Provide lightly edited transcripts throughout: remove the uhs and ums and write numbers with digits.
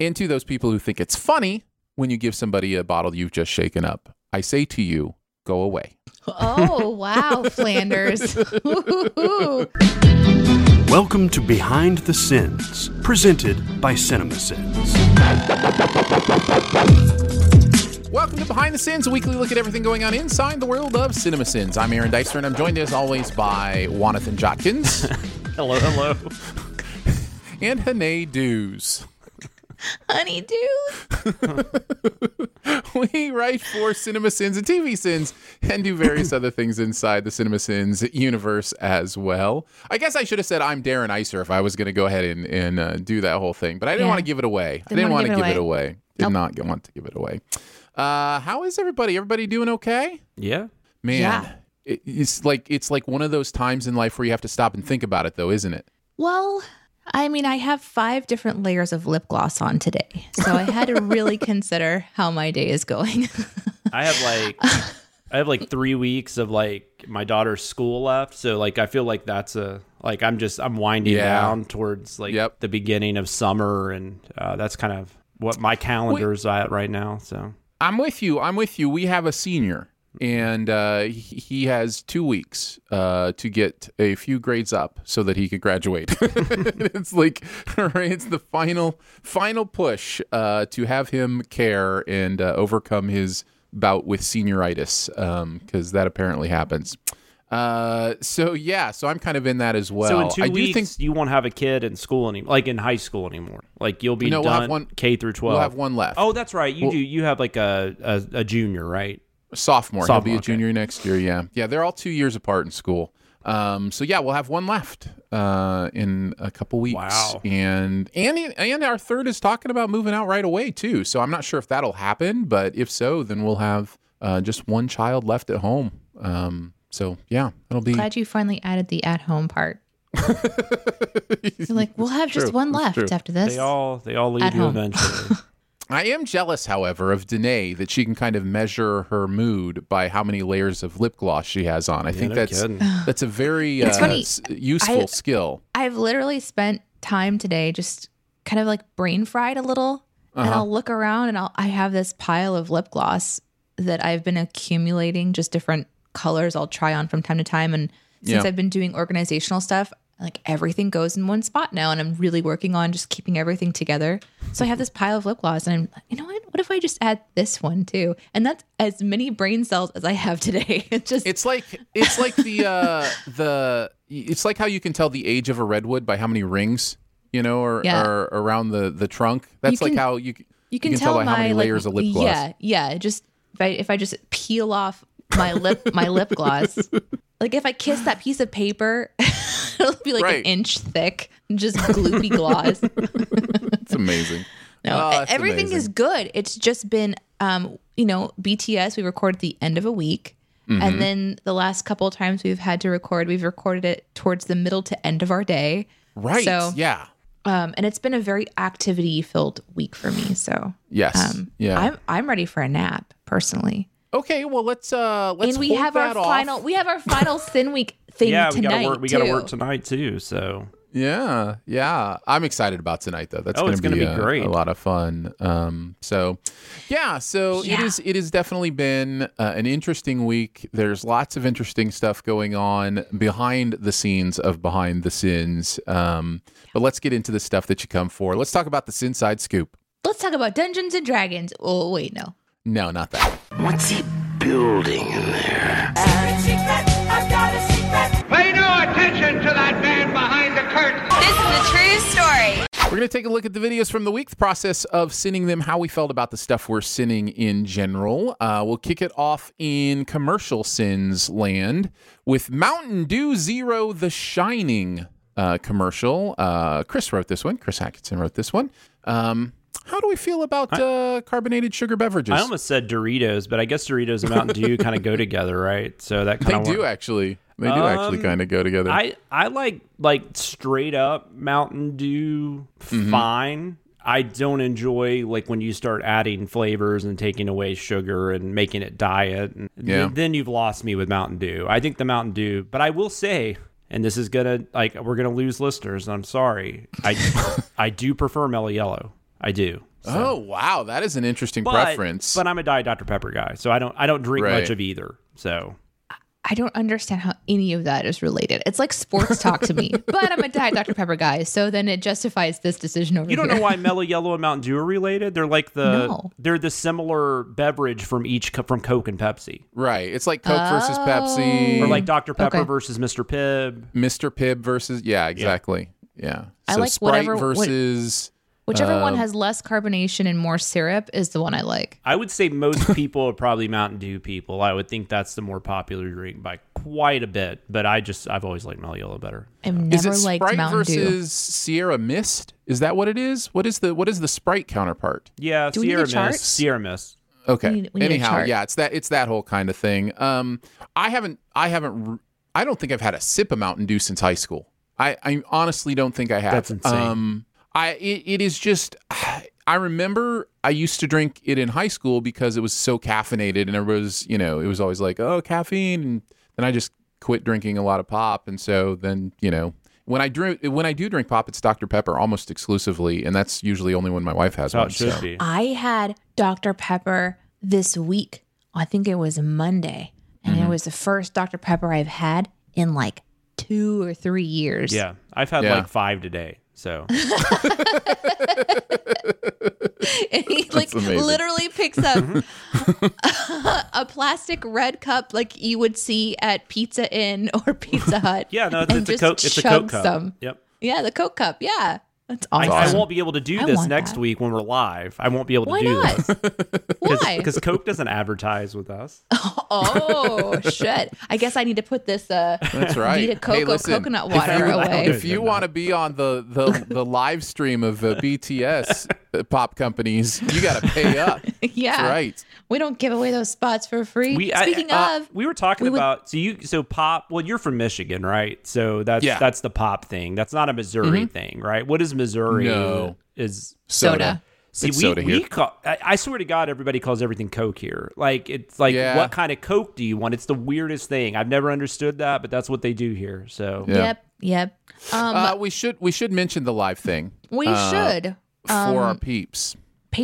And to those people who think it's funny when you give somebody a bottle you've just shaken up, I say to you, go away. Oh, wow, Flanders. Welcome to Behind the Sins, presented by CinemaSins. Welcome to Behind the Sins, a weekly look at everything going on inside the world of CinemaSins. I'm Aaron Dyster, and I'm joined as always by Jonathan Jotkins. Hello, hello. And Hanae Dews. Honeydew. We write for CinemaSins and TV Sins and do various other things inside the CinemaSins universe as well. I guess I should have said I'm Darren Iser if I was going to go ahead and do that whole thing, but I didn't want to give it away. I didn't want to give it away. Did not want to give it away. How is everybody? Everybody doing okay? Yeah. Man, Yeah. It's like one of those times in life where you have to stop and think about it, though, isn't it? Well, I mean, I have 5 different layers of lip gloss on today, so I had to really consider how my day is going. I have like 3 weeks of like my daughter's school left, so like I feel like that's I'm winding down towards like the beginning of summer, and that's kind of what my calendar's at right now. So I'm with you. We have a senior, and he has 2 weeks to get a few grades up so that he could graduate. It's like it's the final push to have him care and overcome his bout with senioritis, because that apparently happens. So I'm kind of in that as well. So in 2 I weeks, do think you won't have a kid in school anymore, like in high school anymore. Like you'll be done we'll have one, K through 12. We'll have one left. Oh, that's right. You have like a junior, right? Sophomore. He'll be a okay. junior next year. Yeah. They're all 2 years apart in school. We'll have one left in a couple weeks. Wow. And our third is talking about moving out right away too. So I'm not sure if that'll happen, but if so, then we'll have just one child left at home. It'll be. Glad you finally added the at-home part. You're like, we'll have just one left after this. They all leave At you home. eventually. I am jealous, however, of Danae that she can kind of measure her mood by how many layers of lip gloss she has on. I think no that's kidding. that's a very funny. useful skill. I've literally spent time today just kind of like brain fried a little, and I'll look around and I have this pile of lip gloss that I've been accumulating, just different colors I'll try on from time to time. And since I've been doing organizational stuff, like everything goes in one spot now, and I'm really working on just keeping everything together. So I have this pile of lip gloss, and I'm like, you know what if I just add this one too? And that's as many brain cells as I have today. It's like it's like how you can tell the age of a redwood by how many rings, are around the trunk. That's like how you can tell by how many layers of lip gloss. Yeah. Just if I just peel off my lip gloss, like if I kiss that piece of paper, it'll be like an inch thick, just gloopy gloss. It's amazing. No, everything is good. It's just been, BTS, we record at the end of a week. Mm-hmm. And then the last couple of times we've had to record, we've recorded it towards the middle to end of our day. Right. So, yeah. And it's been a very activity-filled week for me. So, yes. I'm ready for a nap, personally. Okay, well let's and we have our final Sin Week thing tonight. We got to work tonight too. So yeah. I'm excited about tonight though. That's going to be great. A lot of fun. It has definitely been an interesting week. There's lots of interesting stuff going on behind the scenes of Behind the Sins. But let's get into the stuff that you come for. Let's talk about the Sinside Scoop. Let's talk about Dungeons and Dragons. Oh wait, no. No, not that. What's he building in there? I've got a secret. Pay no attention to that man behind the curtain. This is a true story. We're going to take a look at the videos from the week, the process of sinning them, how we felt about the stuff we're sinning in general. We'll kick it off in commercial sins land with Mountain Dew Zero The Shining commercial. Chris wrote this one. Chris Atkinson wrote this one. How do we feel about carbonated sugar beverages? I almost said Doritos, but I guess Doritos and Mountain Dew kind of go together, right? So that kind of They do actually kind of go together. I like straight up Mountain Dew fine. I don't enjoy like when you start adding flavors and taking away sugar and making it diet. And then you've lost me with Mountain Dew. I think the Mountain Dew, but I will say, and this is we're gonna lose listeners. I'm sorry. I do prefer Mellow Yellow. I do. Oh, wow. That is an interesting preference. But I'm a Diet Dr. Pepper guy, so I don't drink Right. much of either. So I don't understand how any of that is related. It's like sports talk to me, but I'm a Diet Dr. Pepper guy, so then it justifies this decision over you don't here. know why Mellow Yellow and Mountain Dew are related? They're like they're the similar beverage from from Coke and Pepsi, right. It's like Coke versus Pepsi. or like Dr. Pepper Okay. versus Mr. Pibb. Mr. Pibb versus, yeah, exactly. Yeah. I So like Sprite whatever- versus, Whichever one has less carbonation and more syrup is the one I like. I would say most people are probably Mountain Dew people. I would think that's the more popular drink by quite a bit. But I've always liked Mellow Yellow better. I've is never it liked Sprite Mountain Dew. versus Sierra Mist? Is that what it is? What is the Sprite counterpart? Yeah, Do we need a chart? Sierra Mist. Okay. We need a Anyhow, chart. yeah, it's that whole kind of thing. I don't think I've had a sip of Mountain Dew since high school. I honestly don't think I have. That's insane. It is just, I remember I used to drink it in high school because it was so caffeinated, and everybody was, it was always like, oh, caffeine. And then I just quit drinking a lot of pop. And so then, when I do drink pop, it's Dr. Pepper almost exclusively. And that's usually only when my wife has That's how one. it should so. be. I had Dr. Pepper this week. I think it was Monday. And it was the first Dr. Pepper I've had in like 2 or 3 years. Yeah, I've had Yeah. like 5 today. So And he like amazing. literally picks up a plastic red cup like you would see at Pizza Inn or Pizza Hut. yeah, no, and it's a just Coke. It's a Coke chugs cup. them. Yep. Yeah, the Coke cup. Yeah. That's I, awesome. I won't be able to do I this want next that. week when we're live. I won't be able to Why do not? this Why? because Coke doesn't advertise with us. Oh shit! I guess I need to put this That's right. Vita Coco Hey, listen, coconut water away. If you want to be on the live stream of BTS pop companies, you got to pay up. Yeah, That's right. We don't give away those spots for free. I- Speaking of, we were talking we would- about so pop. Well, you're from Michigan, right? So Yeah. that's the pop thing. That's not a Missouri thing, right? What is Missouri? No. Is soda. See, It's we soda here. call. I swear to God, everybody calls everything Coke here. Like it's like, Yeah. what kind of Coke do you want? It's the weirdest thing. I've never understood that, but that's what they do here. So Yeah. Yep. We should mention the live thing We should. for our peeps.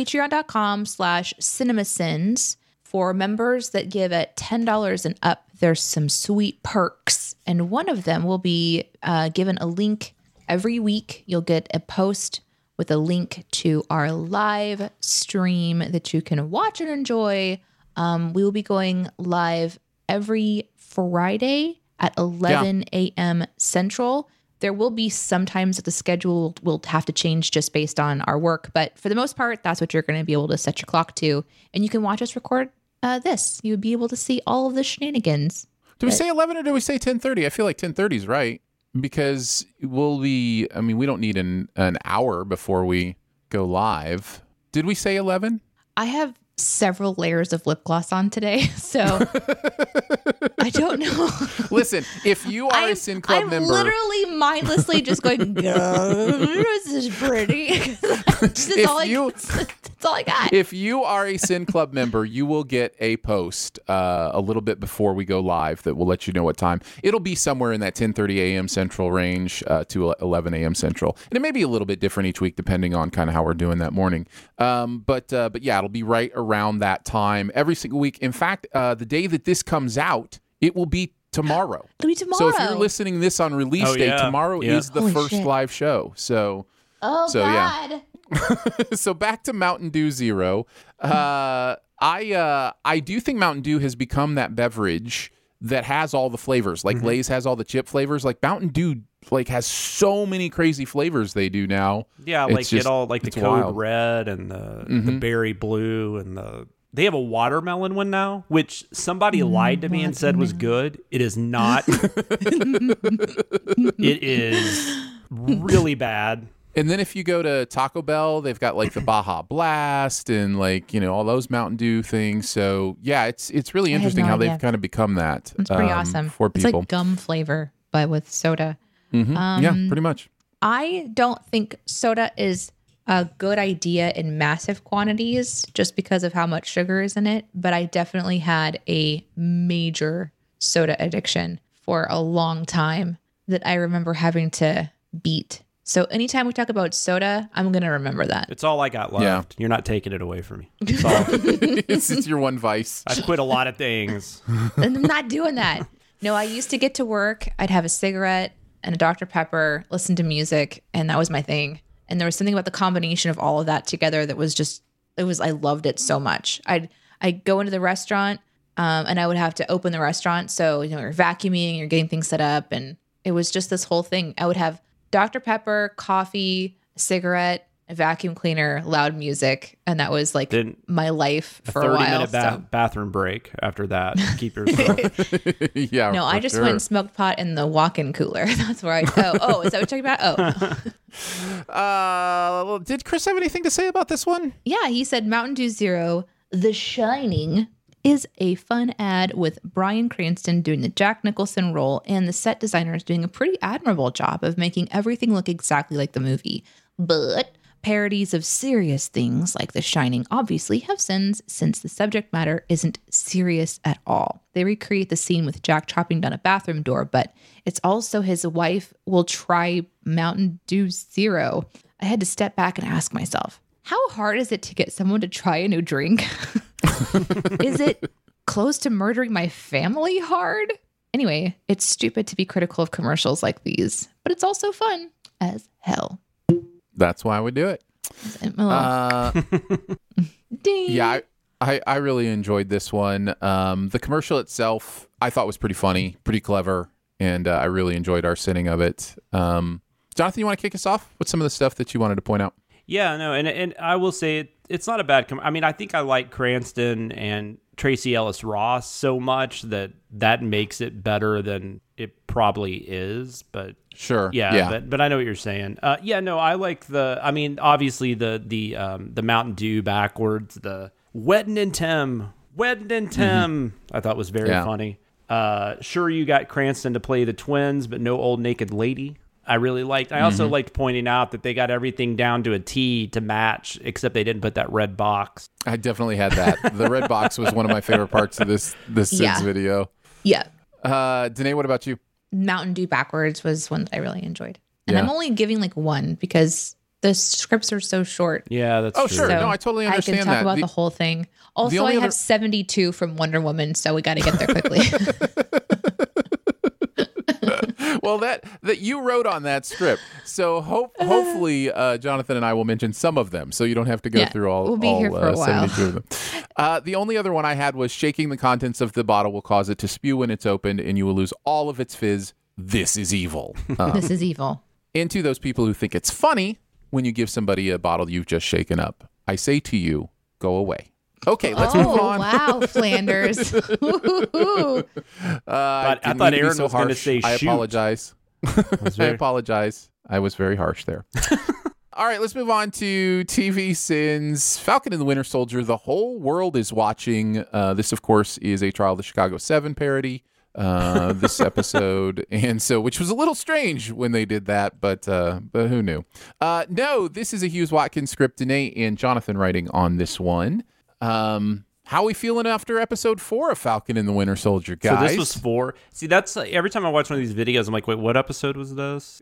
Patreon.com/cinemasins. For members that give at $10 and up, there's some sweet perks. And one of them will be given a link every week. You'll get a post with a link to our live stream that you can watch and enjoy. We will be going live every Friday at 11 a.m. Central. There will be sometimes that the schedule will have to change just based on our work. But for the most part, that's what you're going to be able to set your clock to. And you can watch us record this. You would be able to see all of the shenanigans. Did we say 11 or did we say 10:30? I feel like 10:30 is right because we don't need an hour before we go live. Did we say 11? I have several layers of lip gloss on today, so I don't know. Listen, if you are a Sin Club I'm member, literally mindlessly just going, this is pretty. That's all I got. if you are a Sin Club member, you will get a post a little bit before we go live that will let you know what time. It'll be somewhere in that 10:30 a.m. Central range to 11 a.m. Central. And it may be a little bit different each week depending on kind of how we're doing that morning. But yeah, it'll be right around that time every single week. In fact, the day that this comes out, it will be tomorrow. It'll be tomorrow. So if you're listening this on release Oh, day, yeah. tomorrow Yeah. is the Holy first shit. live show. So Oh, yeah. God. so back to Mountain Dew Zero. I do think Mountain Dew has become that beverage that has all the flavors. Like Lay's has all the chip flavors. Like Mountain Dew has so many crazy flavors they do now. yeah, It's like just- get all like the it's code wild. red and the berry blue and they have a watermelon one now, which somebody lied to me and said was good. It is not. It is really bad. And then if you go to Taco Bell, they've got like the Baja Blast and like, all those Mountain Dew things. So yeah, it's really had interesting no how idea. they've kind of become that. It's pretty awesome. For It's people. like gum flavor, but with soda. Yeah, pretty much. I don't think soda is a good idea in massive quantities just because of how much sugar is in it. But I definitely had a major soda addiction for a long time that I remember having to beat So anytime we talk about soda, I'm going to remember that. It's all I got left. Yeah. You're not taking it away from me. It's all, It's your one vice. I've quit a lot of things. And I'm not doing that. No, I used to get to work. I'd have a cigarette and a Dr. Pepper, listen to music, and that was my thing. And there was something about the combination of all of that together that was just, I loved it so much. I'd go into the restaurant and I would have to open the restaurant. So, you're vacuuming, you're getting things set up. And it was just this whole thing. I would have Dr. Pepper, coffee, a cigarette, a vacuum cleaner, loud music. And that was like my life for a while. 30-minute bathroom break after that. Keep yourself. Yeah. No, I just went and smoked pot in the walk-in cooler. That's where I'd go. Oh, is that what you're talking about? Oh. Did Chris have anything to say about this one? Yeah, he said Mountain Dew Zero, The Shining, is a fun ad with Bryan Cranston doing the Jack Nicholson role, and the set designers doing a pretty admirable job of making everything look exactly like the movie. But parodies of serious things like The Shining obviously have sins, since the subject matter isn't serious at all. They recreate the scene with Jack chopping down a bathroom door, but it's also his wife will try Mountain Dew Zero. I had to step back and ask myself, how hard is it to get someone to try a new drink? Is it close to murdering my family hard? Anyway, it's stupid to be critical of commercials like these, but it's also fun as hell. That's why we do it. Ding. Yeah, I really enjoyed this one. The commercial itself, I thought was pretty funny, pretty clever, and I really enjoyed our sitting of it. Jonathan, you want to kick us off with some of the stuff that you wanted to point out? Yeah, no, and I will say it's not a bad. I mean, I think I like Cranston and Tracy Ellis Ross so much that makes it better than it probably is. But Sure. yeah. But I know what you're saying. Yeah, no, I like I mean, obviously the Mountain Dew backwards, the Weddin' and Tim. I thought was very funny. Sure, you got Cranston to play the twins, but no old naked lady. I really liked. I also liked pointing out that they got everything down to a T to match, except they didn't put that red box. I definitely had that. The red box was one of my favorite parts of this Sid's video. Yeah. Danae, what about you? Mountain Dew backwards was one that I really enjoyed. And Yeah. I'm only giving like one because the scripts are so short. Yeah, that's Oh, true. sure. So No, I totally understand I can talk that. about the whole thing. Also, only I other- have 72 from Wonder Woman, so we got to get there quickly. Well, that you wrote on that script, so hopefully Jonathan and I will mention some of them, so you don't have to go Yeah, through all. we'll be here for a while. 72 of them. The only other one I had was shaking the contents of the bottle will cause it to spew when it's opened, and you will lose all of its fizz. This is evil. This is evil. And to those people who think it's funny when you give somebody a bottle you've just shaken up, I say to you, go away. Okay, let's move Oh, on. wow, Flanders. Ooh. I didn't thought mean to be Aaron so was gonna harsh. say I shoot. apologize. I apologize. I was very harsh there. All right, let's move on to TV sins. Falcon and the Winter Soldier. The whole world is watching. This, of course, is a Trial of the Chicago 7 parody. This episode, and so which was a little strange when they did that, but who knew? No, this is a Hughes Watkins script. Danae and Jonathan writing on this one. How are we feeling after episode 4 of Falcon and the Winter Soldier, guys? So this was 4. See, that's every time I watch one of these videos, I'm like, wait, what episode was this?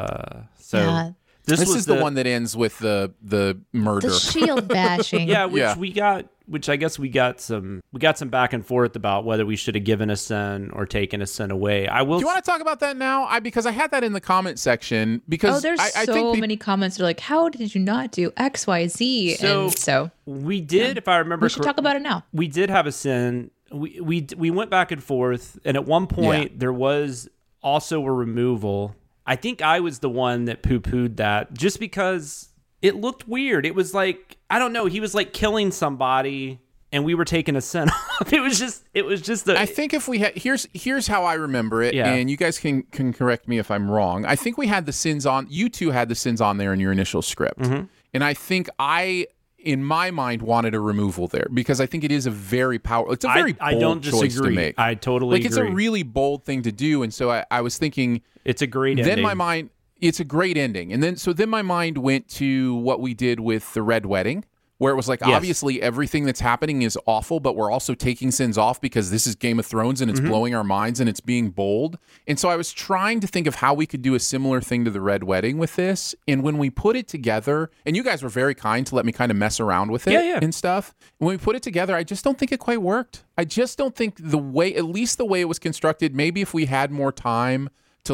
Yeah. This was is the one that ends with the murder. The shield bashing. yeah, which Yeah. we got, which I guess we got some back and forth about whether we should have given a sin or taken a sin away. I will. Do you want to talk about that now? Because I had that in the comment section. Because Oh, there's I so think many comments that are like, how did you not do X, Y, Z? So- And so we did, if I remember, we should talk about it now. we did have a sin. We went back and forth, and at one point there was also a removal. I think I was the one that poo-pooed that just because it looked weird. It was like, I don't know, he was like killing somebody and we were taking a sin off. It was just I think if we had here's how I remember it, Yeah. and you guys can correct me if I'm wrong. I think we had the sins on. You two had the sins on there in your initial script, and I think I, in my mind, wanted a removal there because I think it is a very powerful. It's a very bold I don't choice disagree. to make. I totally like it's a agree. really bold thing to do, and so I was thinking. It's a great ending. Then my mind, it's a great ending, and then my mind went to what we did with the Red Wedding, where it was like, Yes. obviously everything that's happening is awful, but we're also taking sins off because this is Game of Thrones and it's blowing our minds and it's being bold. And so I was trying to think of how we could do a similar thing to the Red Wedding with this. And when we put it together, and you guys were very kind to let me kind of mess around with it and stuff. When we put it together, I just don't think it quite worked. I just don't think the way, at least the way it was constructed, maybe if we had more time to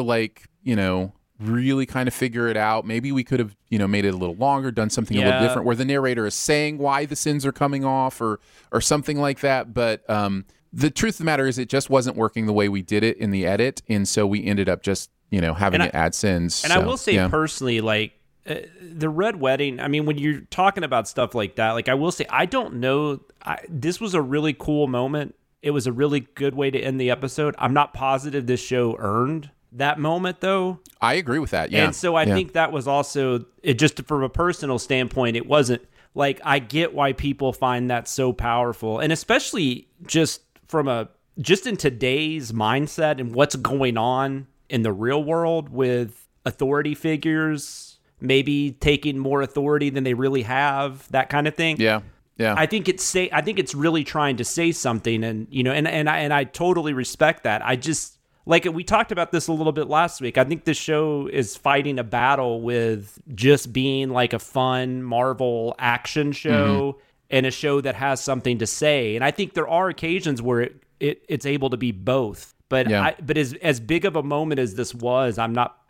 really kind of figure it out. Maybe we could have, made it a little longer, done something a little different where the narrator is saying why the sins are coming off or something like that. But the truth of the matter is it just wasn't working the way we did it in the edit. And so we ended up just, having it add sins. And I will say personally, the Red Wedding, I mean, when you're talking about stuff like that, I will say, I don't know. This was a really cool moment. It was a really good way to end the episode. I'm not positive this show earned that moment, though. I agree with that. Yeah. And so I think that was also just from a personal standpoint, it wasn't I get why people find that so powerful. And especially just in today's mindset and what's going on in the real world with authority figures, maybe taking more authority than they really have, that kind of thing. Yeah. Yeah. I think it's really trying to say something, and and I totally respect that. I just we talked about this a little bit last week. I think the show is fighting a battle with just being a fun Marvel action show and a show that has something to say. And I think there are occasions where it's able to be both. But but as big of a moment as this was,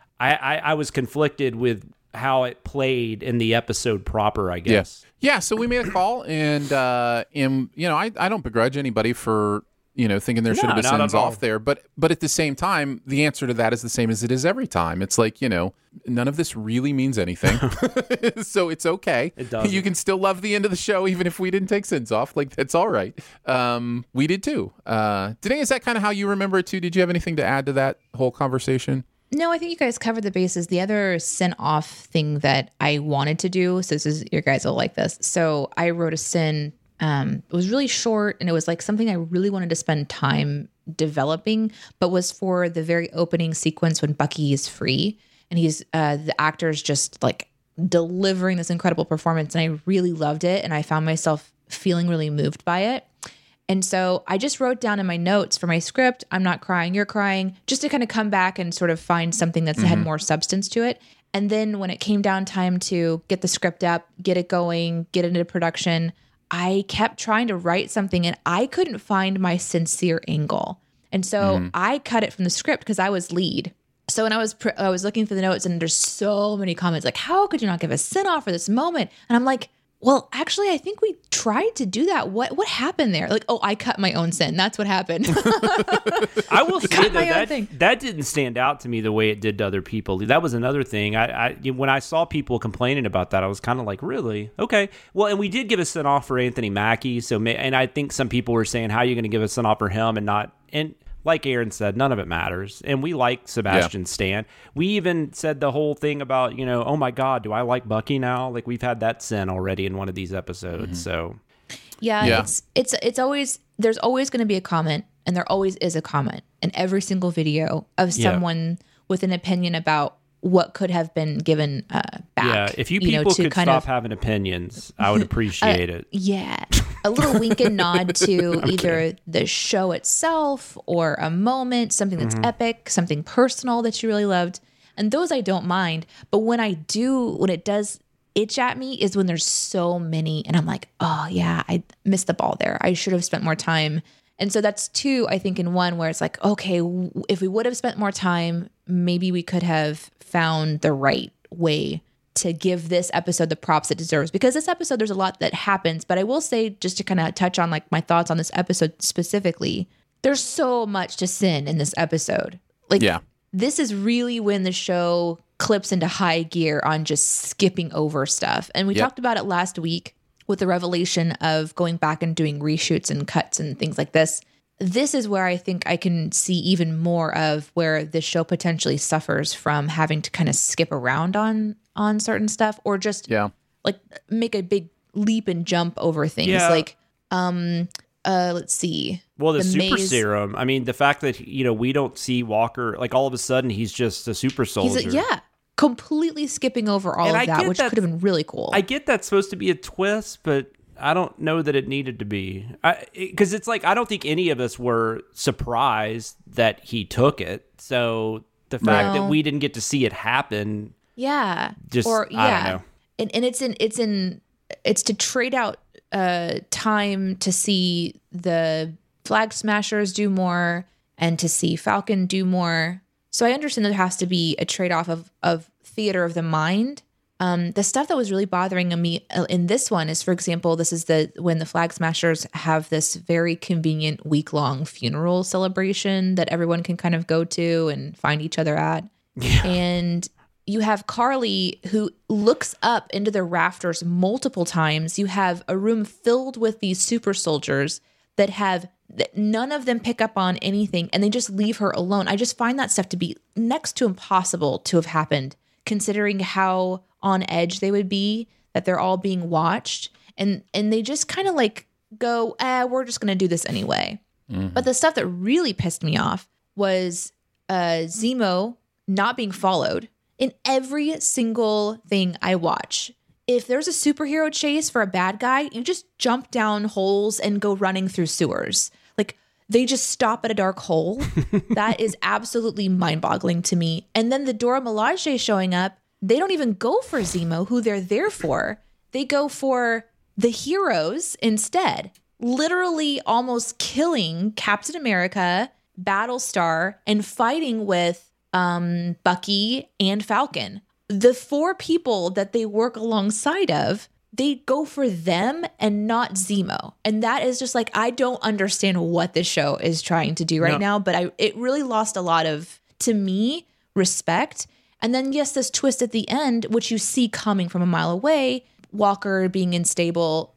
I was conflicted with how it played in the episode proper, I guess. Yeah, so we made a call, and I don't begrudge anybody for thinking there should have been sins off there, but at the same time, the answer to that is the same as it is every time. It's none of this really means anything, so it's okay. It doesn't. You can still love the end of the show even if we didn't take sins off. That's all right. We did too. Danae, is that kind of how you remember it too? Did you have anything to add to that whole conversation? No, I think you guys covered the bases. The other sin off thing that I wanted to do, so your guys will like this. So I wrote a sin. It was really short, and it was something I really wanted to spend time developing, but was for the very opening sequence when Bucky is free and he's the actor's just delivering this incredible performance, and I really loved it, and I found myself feeling really moved by it. And so I just wrote down in my notes for my script, I'm not crying, you're crying, just to kind of come back and sort of find something that's had more substance to it. And then when it came down time to get the script up, get it going, get it into production, I kept trying to write something and I couldn't find my sincere angle. And so I cut it from the script because I was lead. So when I was looking for the notes, and there's so many comments how could you not give a sin off for this moment? And I'm like, well, actually, I think we tried to do that. What happened there? I cut my own sin. That's what happened. I will say that didn't stand out to me the way it did to other people. That was another thing. I when I saw people complaining about that, I was kind of like, really? Okay. Well, and we did give a sin off for Anthony Mackie. And I think some people were saying, how are you going to give a sin off for him and not? And like Aaron said, none of it matters. And we like Sebastian Stan. We even said the whole thing about, oh my God, do I like Bucky now? We've had that sin already in one of these episodes. So yeah. It's always, there's always going to be a comment, and there always is a comment in every single video of someone with an opinion about what could have been given back. Yeah, if you people could stop having opinions, I would appreciate it. Yeah. A little wink and nod to either the show itself or a moment, something that's epic, something personal that you really loved. And those I don't mind. But when it does itch at me is when there's so many and I'm like, oh yeah, I missed the ball there. I should have spent more time. And so that's two, I think, in one where it's okay, if we would have spent more time, maybe we could have found the right way to give this episode the props it deserves. Because this episode, there's a lot that happens. But I will say, just to kind of touch on my thoughts on this episode specifically, there's so much to sin in this episode. This is really when the show clips into high gear on just skipping over stuff. And we talked about it last week with the revelation of going back and doing reshoots and cuts and things like this. This is where I think I can see even more of where the show potentially suffers from having to kind of skip around on certain stuff, or just make a big leap and jump over things. Let's see. Well, the super maze. Serum. I mean, the fact that we don't see Walker, all of a sudden he's just a super soldier. completely skipping over all And I of that, get which that- could have been really cool. I get that's supposed to be a twist, but I don't know that it needed to be. Because it's like, I don't think any of us were surprised that he took it. So the fact that we didn't get to see it happen, I don't know. And it's to trade out time to see the Flag Smashers do more and to see Falcon do more. So I understand there has to be a trade-off of theater of the mind. The stuff that was really bothering me in this one is, for example, this is when the Flag Smashers have this very convenient week-long funeral celebration that everyone can kind of go to and find each other at. Yeah. And you have Carly who looks up into the rafters multiple times. You have a room filled with these super soldiers that none of them pick up on anything, and they just leave her alone. I just find that stuff to be next to impossible to have happened, considering how on edge they would be, that they're all being watched. And they just kind of like go, we're just going to do this anyway. Mm-hmm. But the stuff that really pissed me off was Zemo not being followed in every single thing I watch. If there's a superhero chase for a bad guy, you just jump down holes and go running through sewers. Like, they just stop at a dark hole. That is absolutely mind-boggling to me. And then the Dora Milaje showing up, they don't even go for Zemo, who they're there for. They go for the heroes instead, literally almost killing Captain America, Battlestar, and fighting with Bucky and Falcon. The 4 people that they work alongside of, they go for them and not Zemo. And that is just like, I don't understand what this show is trying to do right now, but it really lost a lot of, to me, respect. And then, yes, this twist at the end, which you see coming from a mile away, Walker being unstable,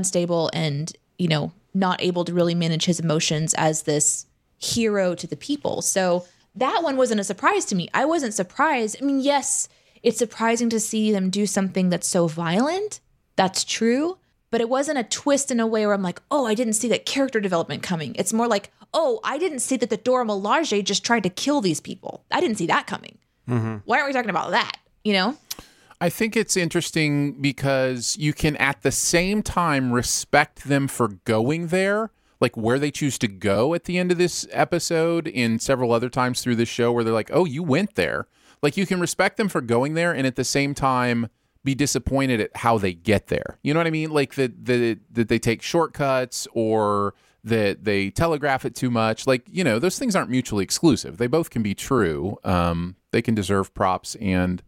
and, not able to really manage his emotions as this hero to the people. So that one wasn't a surprise to me. I wasn't surprised. I mean, yes, it's surprising to see them do something that's so violent. That's true. But it wasn't a twist in a way where I'm like, oh, I didn't see that character development coming. It's more like, oh, I didn't see that the Dora Milaje just tried to kill these people. I didn't see that coming. Mm-hmm. Why aren't we talking about that? I think it's interesting because you can at the same time respect them for going there, like where they choose to go at the end of this episode in several other times through this show where they're like, oh, you went there. Like, you can respect them for going there and at the same time be disappointed at how they get there. You know what I mean? Like that they take shortcuts or that they telegraph it too much. Like, those things aren't mutually exclusive. They both can be true. They can deserve props and,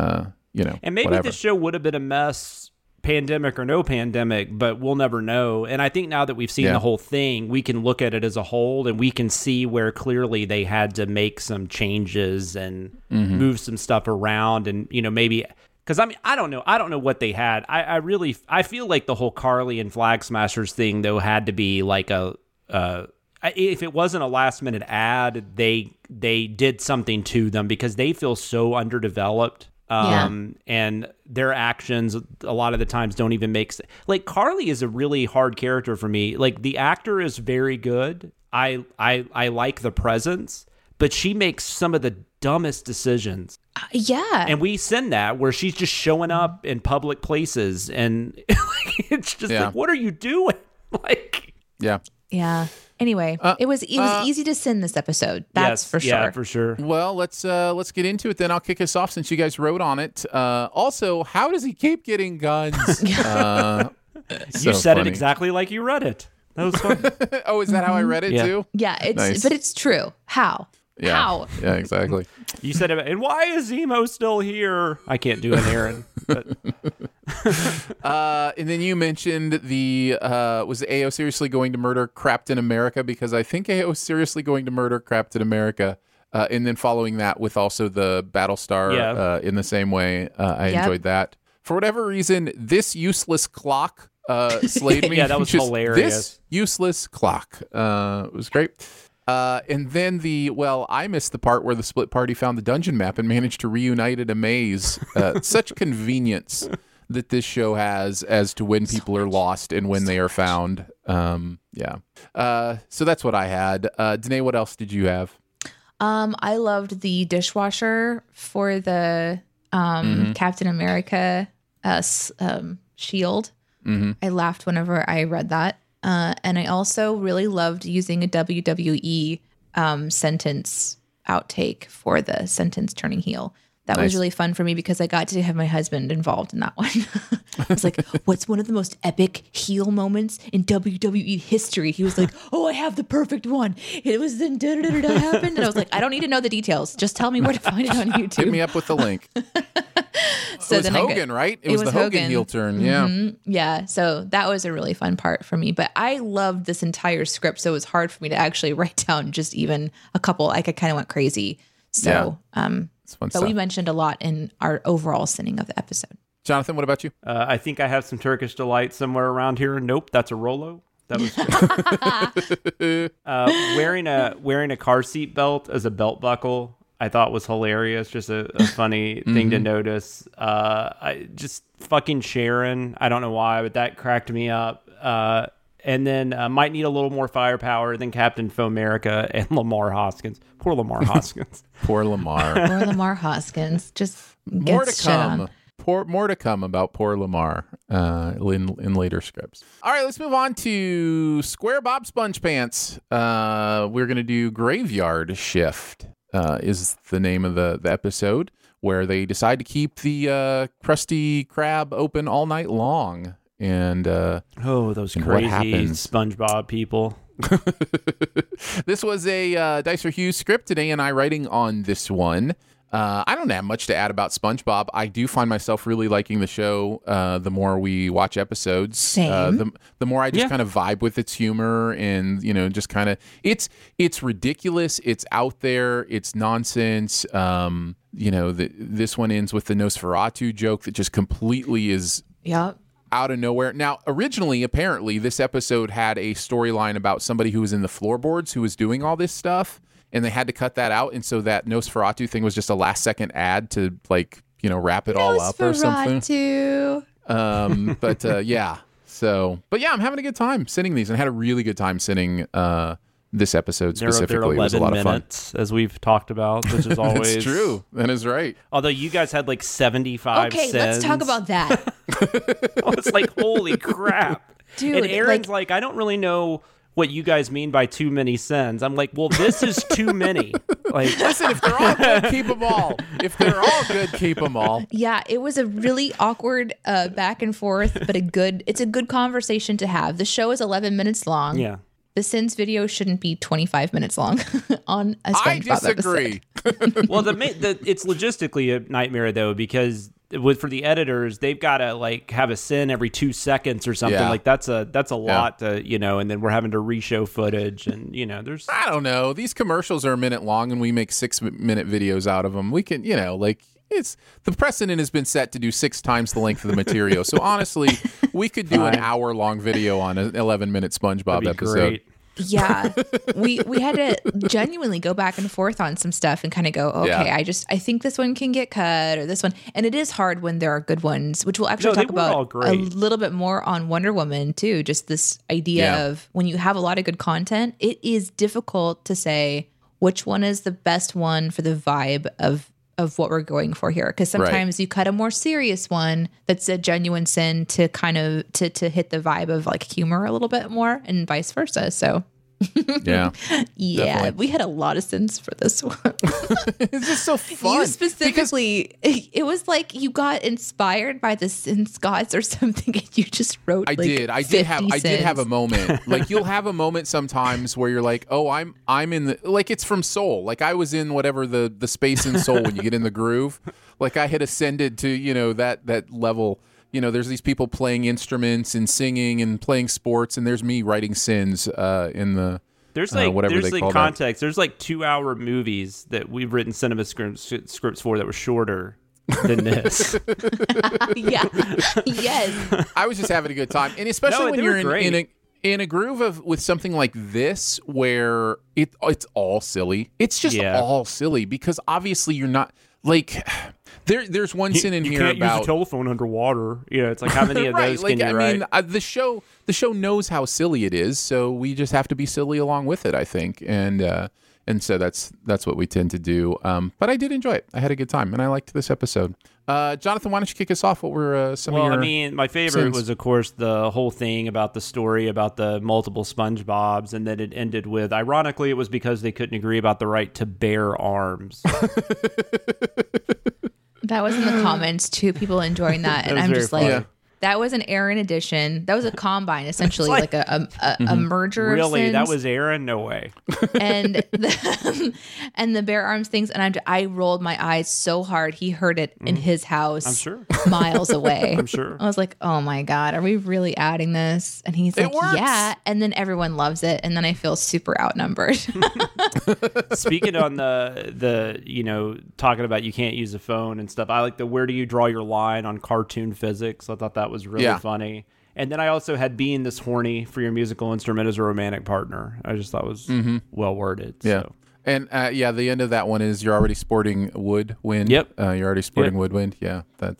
And maybe whatever. this show would have been a mess, pandemic or no pandemic, but we'll never know. And I think now that we've seen the whole thing, we can look at it as a whole and we can see where clearly they had to make some changes and move some stuff around and, maybe... Because, I don't know what they had. I feel like the whole Carly and Flag Smashers thing, though, had to be like if it wasn't a last-minute ad, they did something to them because they feel so underdeveloped. And their actions a lot of the times don't even make sense. Like, Carly is a really hard character for me. Like, the actor is very good. I like the presence, but she makes some of the dumbest decisions. And we send that where she's just showing up in public places and it's just like, what are you doing? Yeah. Anyway, it was easy to send this episode. That's for sure. Yeah, for sure. Well, let's get into it then. I'll kick us off since you guys wrote on it. Also, how does he keep getting guns? You said it exactly like you read it. That was fun. Oh, is that how I read it too? Yeah, Nice. But it's true. How? Yeah. How? Yeah, exactly. You said it, and why is Zemo still here? I can't do an Aaron. But. And then you mentioned was AO seriously going to murder Captain America? Because I think AO is seriously going to murder Captain America. And then following that with also the Battlestar in the same way. I enjoyed that. For whatever reason, this useless clock slayed me. Yeah, that was hilarious. This useless clock. It was great. And then I missed the part where the split party found the dungeon map and managed to reunite at a maze. Such convenience that this show has as to when people are lost and when they are found. So that's what I had. Danae, what else did you have? I loved the dishwasher for the Captain America, Shield. I laughed whenever I read that. And I also really loved using a WWE sentence outtake for the sentence turning heel. That was really fun for me because I got to have my husband involved in that one. I was like, what's one of the most epic heel moments in WWE history? He was like, oh, I have the perfect one. It was then da-da-da-da happened. And I was like, I don't need to know the details. Just tell me where to find it on YouTube. Hit me up with the link. So it was Hogan, right? It was the Hogan heel turn. Yeah. Yeah. So that was a really fun part for me. But I loved this entire script. So it was hard for me to actually write down just even a couple. Like I kind of went crazy. So, it's fun but stuff. we mentioned a lot in our overall sinning of the episode. Jonathan, what about you? I think I have some Turkish delight somewhere around here. Nope, that's a Rolo. That was wearing a car seat belt as a belt buckle. I thought was hilarious. Just a funny thing to notice. I just fucking Sharon. I don't know why, but that cracked me up. And then might need a little more firepower than Captain Fomerica and Lamar Hoskins. Poor Lamar Hoskins. Poor Lamar. Poor Lamar Hoskins just More gets to shit on. come. More to come about poor Lamar in later scripts. All right, let's move on to Square Bob Sponge Pants. We're going to do Graveyard Shift is the name of the episode, where they decide to keep the Krusty Krab open all night long. And those and crazy what happens? SpongeBob people. This was a Dicer Hughes script. Today and I writing on this one. I don't have much to add about SpongeBob. I do find myself really liking the show the more we watch episodes. Same. The more I just kind of vibe with its humor and, just kind of it's ridiculous. It's out there. It's nonsense. This one ends with the Nosferatu joke that just completely is Yep. out of nowhere. Now, originally, apparently, this episode had a storyline about somebody who was in the floorboards who was doing all this stuff, and they had to cut that out. And so that Nosferatu thing was just a last-second ad to, wrap it all up or something. Yeah. So, but yeah, I'm having a good time sitting these, and I had a really good time sitting this episode specifically. It was a lot of fun. Minutes, as we've talked about, which is always It's true. That is right. Although you guys had like 75 Okay, cents. let's talk about that. I was like, holy crap. Dude, and Aaron's like, I don't really know what you guys mean by too many sins. I'm like, well, this is too many. Like, listen, if they're all good, keep them all. If they're all good, keep them all. Yeah, it was a really awkward back and forth, but it's a good conversation to have. The show is 11 minutes long. Yeah. The Sins video shouldn't be 25 minutes long on a SpongeBob I disagree. Well, it's logistically a nightmare though, because for the editors, they've got to have a sin every 2 seconds or something. Yeah. Like that's a lot to, and then we're having to reshow footage and there's I don't know. These commercials are a minute long and we make 6-minute videos out of them. We can, it's the precedent has been set to do 6 times the length of the material. So honestly, we could do an hour-long video on an 11-minute SpongeBob episode. great. Yeah, we had to genuinely go back and forth on some stuff and kind of go, okay, Yeah. I think this one can get cut or this one. And it is hard when there are good ones, which we'll actually talk they were all about great. a little bit more on Wonder Woman too. Just this idea of when you have a lot of good content, it is difficult to say which one is the best one for the vibe of what we're going for here. Because sometimes you cut a more serious one that's a genuine sin to kind of to hit the vibe of humor a little bit more and vice versa. So Yeah. yeah, we had a lot of sins for this one. It's just so fun. You specifically, it was like you got inspired by the Sins gods or something, and you just wrote. I did have a moment. Like you'll have a moment sometimes where you're like, oh, I'm in the it's from Soul. Like I was in whatever the space in Soul when you get in the groove. Like I had ascended to that level. There's these people playing instruments and singing and playing sports, and there's me writing sins in the There's whatever they call context. There's 2-hour movies that we've written cinema scripts for that were shorter than this. Yeah. Yes. I was just having a good time, and especially when you're in a groove with something like this where it's all silly. It's just all silly because obviously you're not there's one sin in you here can't about use a telephone underwater. It's like how many of those can you write? The show knows how silly it is, so we just have to be silly along with it, I think. And And so that's what we tend to do. But I did enjoy it. I had a good time, and I liked this episode. Jonathan, why don't you kick us off? What were some of your... Well, I mean, my favorite sins? was, of course, the whole thing about the story about the multiple SpongeBobs, and then it ended with, ironically, it was because they couldn't agree about the right to bear arms. That was in the comments too. People enjoying that, and was I'm very just like, funny. that was an Aaron edition. That was a combine, essentially, It's like a merger. Really? Of That sins. was Aaron? No way. and and the bear arms things. And I rolled my eyes so hard. He heard it in his house. I'm sure. Miles away. I'm sure. I was like, oh my God, are we really adding this? And he's like, works. yeah. And then everyone loves it. And then I feel super outnumbered. Speaking on the talking about you can't use a phone and stuff, I like the where do you draw your line on cartoon physics. I thought that was really funny. And then I also had being this horny for your musical instrument as a romantic partner. I just thought was well worded. Yeah. So. And the end of that one is you're already sporting woodwind. Yep. You're already sporting woodwind. Yeah,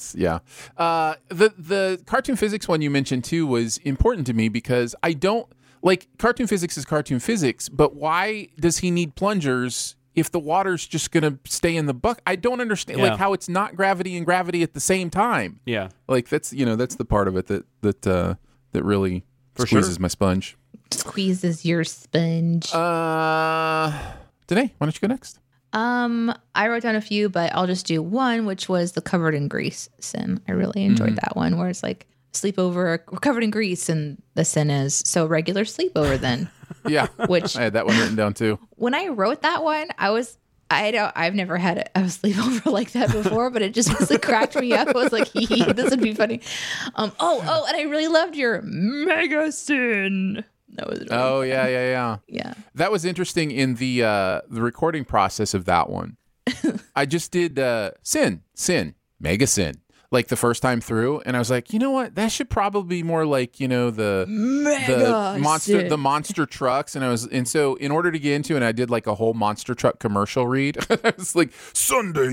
the cartoon physics one you mentioned too was important to me because I don't like cartoon physics is cartoon physics, but why does he need plungers if the water's just gonna stay in the bucket? I don't understand like how it's not gravity and gravity at the same time. Yeah. Like that's the part of it that really squeezes my sponge. Squeezes your sponge. Danae, why don't you go next? I wrote down a few, but I'll just do one, which was the covered in grease sin. I really enjoyed that one, where it's like sleepover, we're covered in grease, and the sin is so regular sleepover then. Yeah, Which I had that one written down too. when I wrote that one, I've never had a sleepover like that before, but it just really cracked me up. I was like, this would be funny. And I really loved your mega sin. That was really Yeah. yeah. That was interesting in the recording process of that one. I just did sin, mega sin, like the first time through, and I was like, you know what? That should probably be more like the monster trucks. And so in order to get into it, and I did like a whole monster truck commercial read. I was like, Sunday,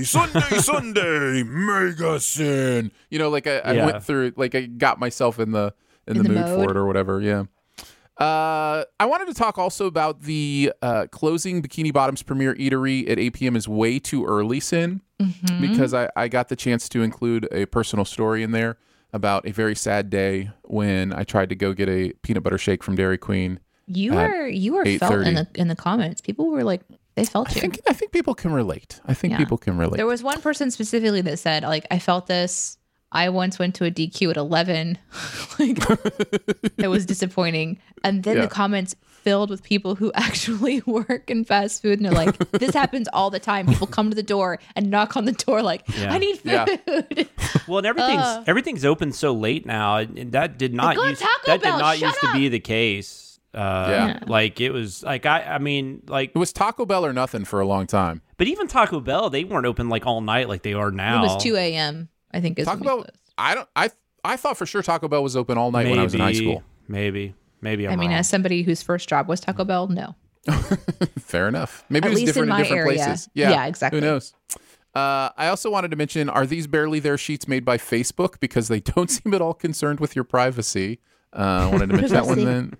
mega sin. I went through like I got myself in the mood for it or whatever. Yeah. I wanted to talk also about the closing Bikini Bottom's premiere eatery at 8 p.m. is way too early sin, because I got the chance to include a personal story in there about a very sad day when I tried to go get a peanut butter shake from Dairy Queen. You were felt in the comments. People were like, they felt you. I think people can relate. People can relate. There was one person specifically that said, like, I felt this. I once went to a DQ at 11. Like, it was disappointing. And then the comments filled with people who actually work in fast food. And they're like, this happens all the time. People come to the door and knock on the door like, I need food. Yeah. Well, and everything's open so late now. And that did not Go to Taco Bell, used to be the case. Like it was like, I mean, like it was Taco Bell or nothing for a long time. But even Taco Bell, they weren't open like all night like they are now. It was 2 a.m. I think is Taco Bell. I thought for sure Taco Bell was open all night when I was in high school. Maybe I'm I mean, wrong. as somebody whose first job was Taco Bell, no. Fair enough. Maybe At it was least different in in my different area. places. Yeah, exactly. Who knows? I also wanted to mention, are these Barely There sheets made by Facebook? Because they don't seem at all concerned with your privacy. I wanted to mention that one then.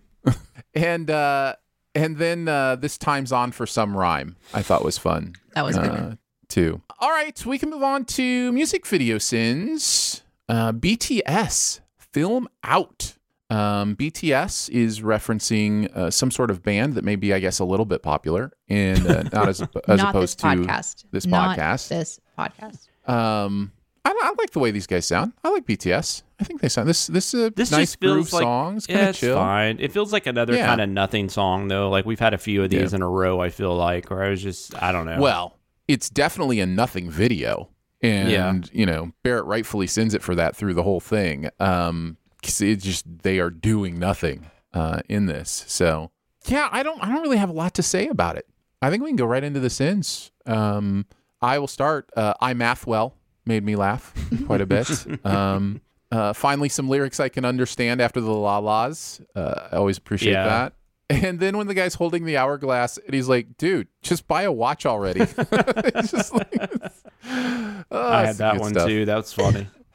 And then this time's on for some rhyme I thought was fun. That was good. Too. All right, we can move on to music video sins. BTS film out. BTS is referencing some sort of band that may be, I guess, a little bit popular, and not as opposed to this podcast. This podcast. I like the way these guys sound. I like BTS. I think they sound this is a This nice just feels groove like, song. It's kind of it's chill. fine. It feels like another kind of nothing song though. Like we've had a few of these in a row. I feel like, or I was just, I don't know. Well, it's definitely a nothing video, and Barrett rightfully sends it for that through the whole thing. 'Cause it's just they are doing nothing in this. So yeah, I don't really have a lot to say about it. I think we can go right into the sins. I will start. I Math Well made me laugh quite a bit. Finally, some lyrics I can understand after the la-las. I always appreciate that. And then when the guy's holding the hourglass and he's like, dude, just buy a watch already. It's just like, I had that one stuff. too. That was funny.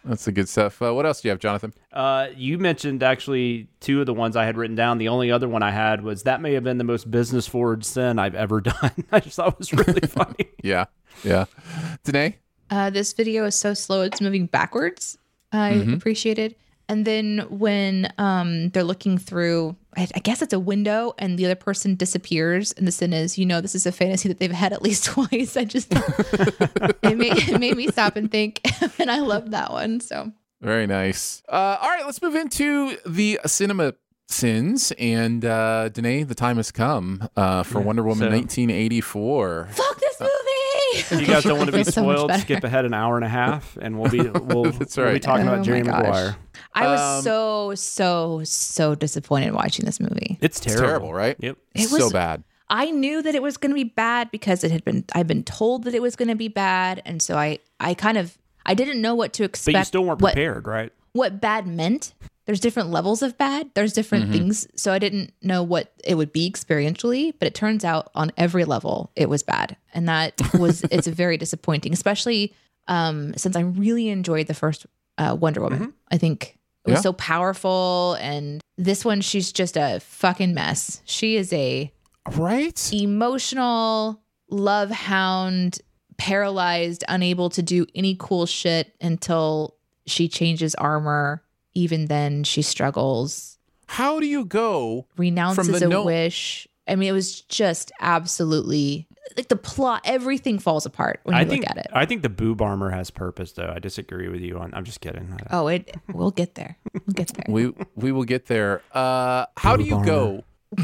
That's the good stuff. What else do you have, Jonathan? You mentioned actually two of the ones I had written down. The only other one I had was that may have been the most business forward sin I've ever done. I just thought it was really funny. Yeah. Danae? This video is so slow, it's moving backwards. I appreciated. And then when they're looking through, I guess it's a window, and the other person disappears, and the sin is, this is a fantasy that they've had at least twice. I just it made me stop and think, and I loved that one. So very nice. All right, let's move into the cinema sins, and Danae, the time has come for Wonder Woman 1984. Fuck this movie. If you guys don't want to be Feels so much spoiled, better. skip ahead an hour and a half, and we'll be That's right. talking about Oh Jerry my gosh. Maguire. I was so disappointed watching this movie. It's It's terrible, right? Yep. It so was- bad. I knew that it was going to be bad because I'd been told that it was going to be bad, and so I didn't know what to expect. But you still weren't prepared, right? What bad meant. There's different levels of bad. There's different things. So I didn't know what it would be experientially, but it turns out on every level it was bad. And it's very disappointing, especially since I really enjoyed the first Wonder Woman. I think it was so powerful. And this one, she's just a fucking mess. She is a Right? emotional love hound, paralyzed, unable to do any cool shit until she changes armor. Even then, she struggles, How do you go renounces from the a wish. I mean, it was just absolutely like the plot. Everything falls apart when you look at it. I think the boob armor has purpose, though. I disagree with you on. I'm just kidding. We'll get there. We'll get there. We will get there. How do you go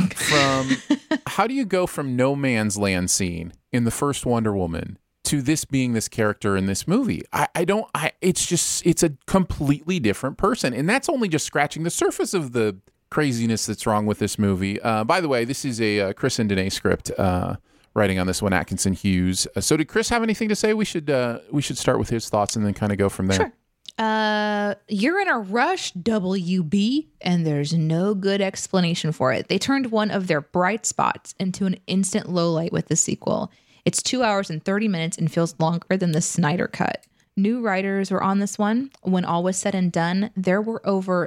from no man's land scene in the first Wonder Woman to this being this character in this movie? It's a completely different person. And that's only just scratching the surface of the craziness that's wrong with this movie. By the way, this is a Chris and Danae script, writing on this one, Atkinson Hughes. So did Chris have anything to say? We should start with his thoughts and then kind of go from there. Sure. You're in a rush, WB, and there's no good explanation for it. They turned one of their bright spots into an instant lowlight with the sequel. It's 2 hours and 30 minutes and feels longer than the Snyder Cut. New writers were on this one. When all was said and done, there were over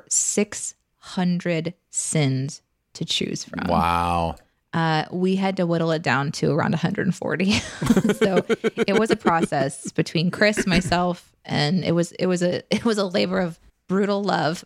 600 sins to choose from. Wow. We had to whittle it down to around 140. So it was a process between Chris, myself, and it was a labor of brutal love.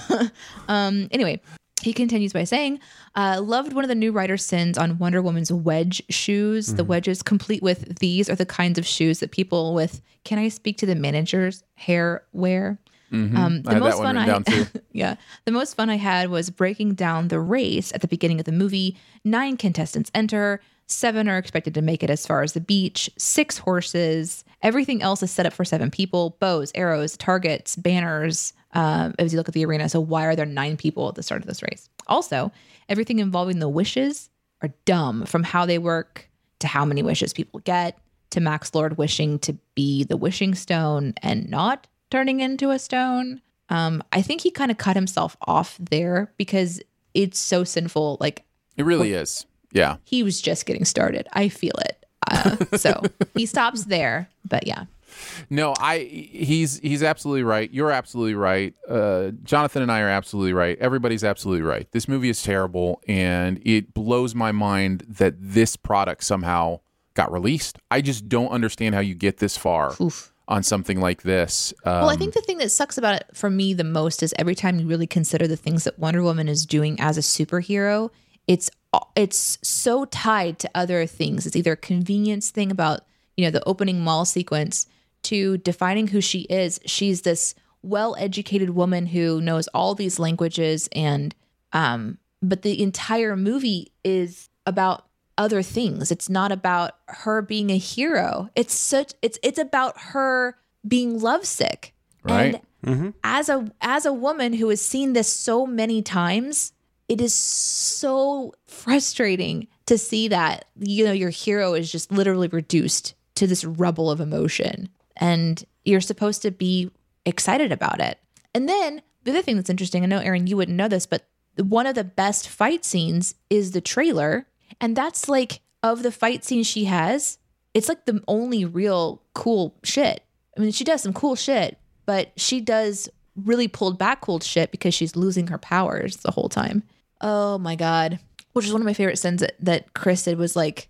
Anyway, he continues by saying, loved one of the new writer's sins on Wonder Woman's wedge shoes. The wedges complete with these are the kinds of shoes that people with, can I speak to the manager's hair wear? I had that one written down too. Yeah. The most fun I had was breaking down the race at the beginning of the movie. 9 contestants enter. 7 are expected to make it as far as the beach. 6 horses. Everything else is set up for 7 people. Bows, arrows, targets, banners. As you look at the arena. So why are there 9 people at the start of this race? Also, everything involving the wishes are dumb, from how they work to how many wishes people get to Max Lord wishing to be the wishing stone and not turning into a stone. I think he kind of cut himself off there because it's so sinful. Like, It really is. Yeah. he was just getting started. I feel it. So he stops there. But yeah. No, he's absolutely right. You're absolutely right. Jonathan and I are absolutely right. Everybody's absolutely right. This movie is terrible, and it blows my mind that this product somehow got released. I just don't understand how you get this far on something like this. Well, I think the thing that sucks about it for me the most is every time you really consider the things that Wonder Woman is doing as a superhero, it's so tied to other things. It's either a convenience thing about, the opening mall sequence to defining who she is. She's this well-educated woman who knows all these languages, and but the entire movie is about other things. It's not about her being a hero. It's about her being lovesick. Right. And as a woman who has seen this so many times, it is so frustrating to see that, your hero is just literally reduced to this rubble of emotion, and you're supposed to be excited about it. And then the other thing that's interesting, I know, Aaron, you wouldn't know this, but one of the best fight scenes is the trailer. And that's like, of the fight scenes she has, it's like the only real cool shit. I mean, she does some cool shit, but she does really pulled back cool shit because she's losing her powers the whole time. Oh my God. Which is one of my favorite scenes that Chris did was like,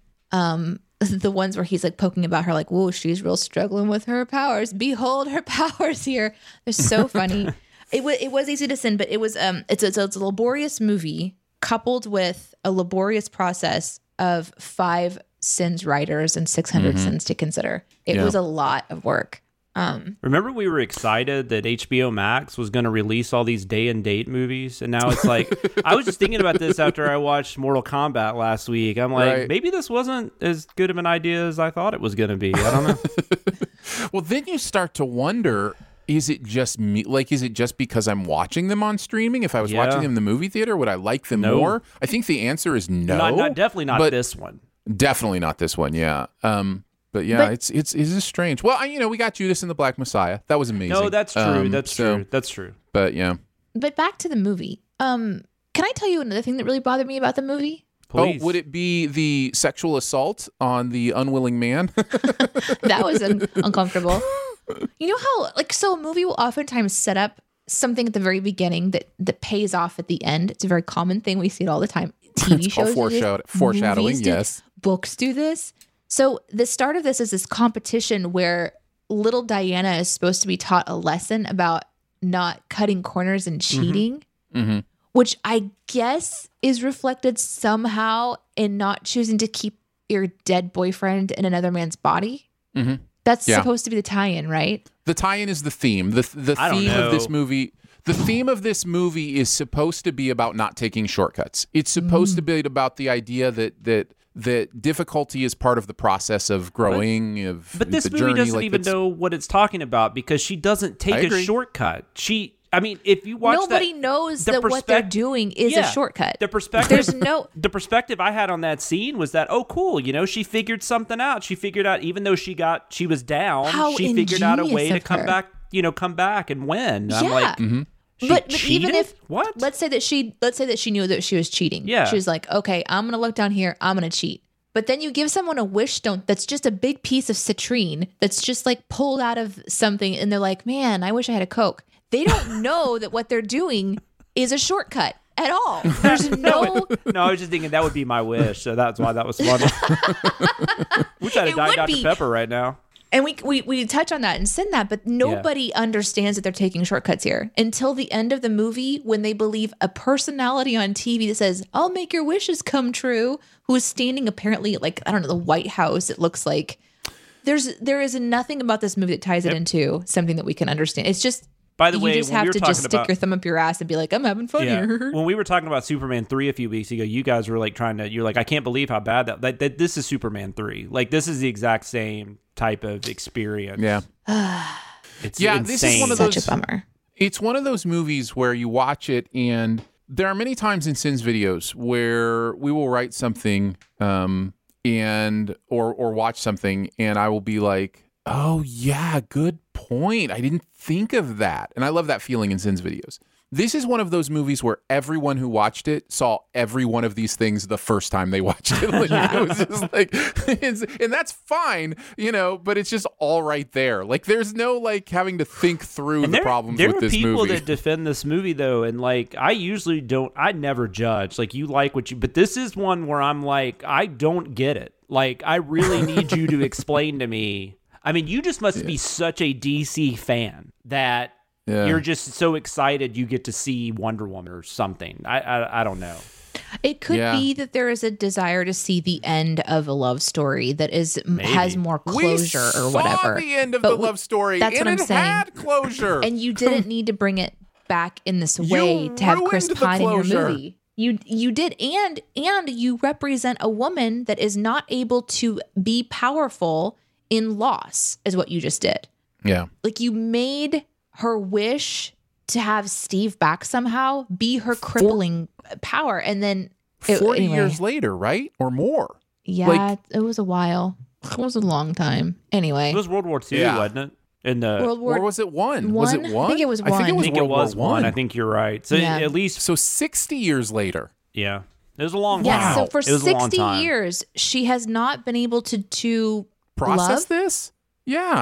the ones where he's like poking about her, like, whoa, she's real struggling with her powers. Behold her powers here. They're so funny. It was easy to sin, but it was it's a laborious movie coupled with a laborious process of 5 sins writers and 600 sins to consider. It was a lot of work. Remember we were excited that HBO Max was going to release all these day and date movies, and now it's like I was just thinking about this after I watched Mortal Kombat last week. I'm like, maybe this wasn't as good of an idea as I thought it was going to be. I don't know. Well, then you start to wonder, is it just me? Like, is it just because I'm watching them on streaming? If I was watching them in the movie theater, would I like them more? I think the answer is no. Definitely not this one. Definitely not this one. Yeah. But yeah, it's strange. Well, we got Judas and the Black Messiah. That was amazing. No, that's true. That's true. But yeah. But back to the movie. Can I tell you another thing that really bothered me about the movie? Please. Oh, would it be the sexual assault on the unwilling man? That was uncomfortable. You know how, so a movie will oftentimes set up something at the very beginning that pays off at the end. It's a very common thing. We see it all the time. TV shows do this. Foreshadowing, yes. Books do this. So the start of this is this competition where little Diana is supposed to be taught a lesson about not cutting corners and cheating, which I guess is reflected somehow in not choosing to keep your dead boyfriend in another man's body. That's supposed to be the tie-in, right? The tie-in is the theme. The theme of this movie. The theme of this movie is supposed to be about not taking shortcuts. It's supposed to be about the idea that difficulty is part of the process of growing. But this movie doesn't even know what it's talking about because she doesn't take a shortcut. If you watch nobody knows that what they're doing is a shortcut. The perspective, the perspective I had on that scene was that, oh, cool, she figured something out. She figured out, even though she was down, she figured out a way to come back and win. Yeah. I'm like, but even if what? Let's say that she knew that she was cheating. Yeah. She was like, okay, I'm gonna look down here, I'm gonna cheat. But then you give someone a wish stone that's just a big piece of citrine that's just like pulled out of something, and they're like, man, I wish I had a Coke. They don't know that what they're doing is a shortcut at all. There's no. No, I was just thinking that would be my wish, so that's why that was funny. Wish I'd have died Dr. Pepper right now. And we touch on that and send that, but nobody understands that they're taking shortcuts here until the end of the movie when they believe a personality on TV that says, I'll make your wishes come true, who is standing apparently at the White House, it looks like. There is nothing about this movie that ties it into something that we can understand. It's just, by the way, you just have to just stick your thumb up your ass and be like, I'm having fun here. When we were talking about Superman 3 a few weeks ago, you guys were like you're like, I can't believe how bad that this is Superman 3. Like, this is the exact same type of experience. Yeah. It's insane. This is one of those, such a bummer. It's one of those movies where you watch it, and there are many times in Sins videos where we will write something or watch something, and I will be like, oh yeah, good point. I didn't think of that. And I love that feeling in Sins videos. This is one of those movies where everyone who watched it saw every one of these things the first time they watched it. It was just like, and that's fine, but it's just all right there. Like, there's no having to think through the problems with this movie. There are people that defend this movie though, and I never judge. Like, you like what but this is one where I'm like, I don't get it. Like, I really need you to explain to me. I mean, you just must be such a DC fan that you're just so excited you get to see Wonder Woman or something. I don't know. It could be that there is a desire to see the end of a love story that has more closure or whatever. We saw the end of the love story. That's what I'm saying. Had closure. And you didn't need to bring it back in this way to have Chris Pine in your movie. You did, and you represent a woman that is not able to be powerful in loss, is what you just did. Yeah. Like, you made her wish to have Steve back somehow be her crippling power. And then 40 years later, right? Or more. Yeah, it was a while. It was a long time. Anyway. It was World War II, wasn't it? Or was it one? Was it one? I think it was one. I think it was one. I think you're right. So at least... So 60 years later. Yeah. It was a long time. Yeah, so for 60 years, she has not been able to process this? Yeah.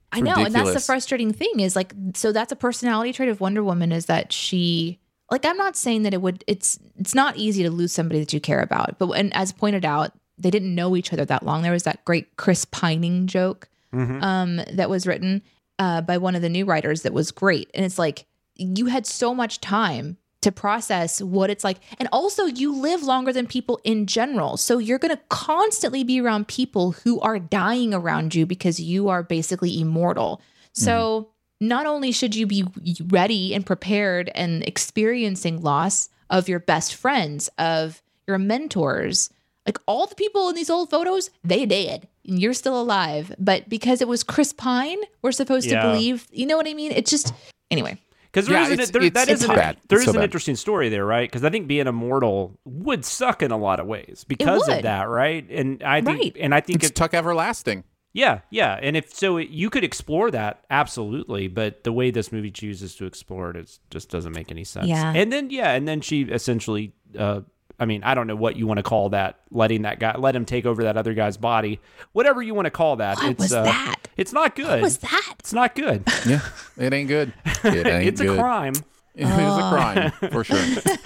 I know, and that's the ridiculous. frustrating thing is like, so that's a personality trait of Wonder Woman is that she, like, I'm not saying that it's not easy to lose somebody that you care about, but and as pointed out, they didn't know each other that long. There was that great Chris Pining joke that was written by one of the new writers that was great, and it's like you had so much time to process what it's like. And also you live longer than people in general. So you're going to constantly be around people who are dying around you because you are basically immortal. So not only should you be ready and prepared and experiencing loss of your best friends, of your mentors, like all the people in these old photos, they dead and you're still alive. But because it was Chris Pine, we're supposed to believe, you know what I mean? It's just, anyway. Because it's bad. There It's is so an bad. interesting story there, right? Because I think being immortal would suck in a lot of ways because of would. that, right? And I think, Right. and I think It's Tuck Everlasting. yeah. And if so, you could explore that absolutely, but the way this movie chooses to explore it just doesn't make any sense. Yeah. And then she essentially, I mean, I don't know what you want to call that. Let him take over that other guy's body, whatever you want to call that. What was that? It's not good. What was that? It's not good. Yeah, it ain't good. It ain't It's good. a crime. It is a crime, for sure.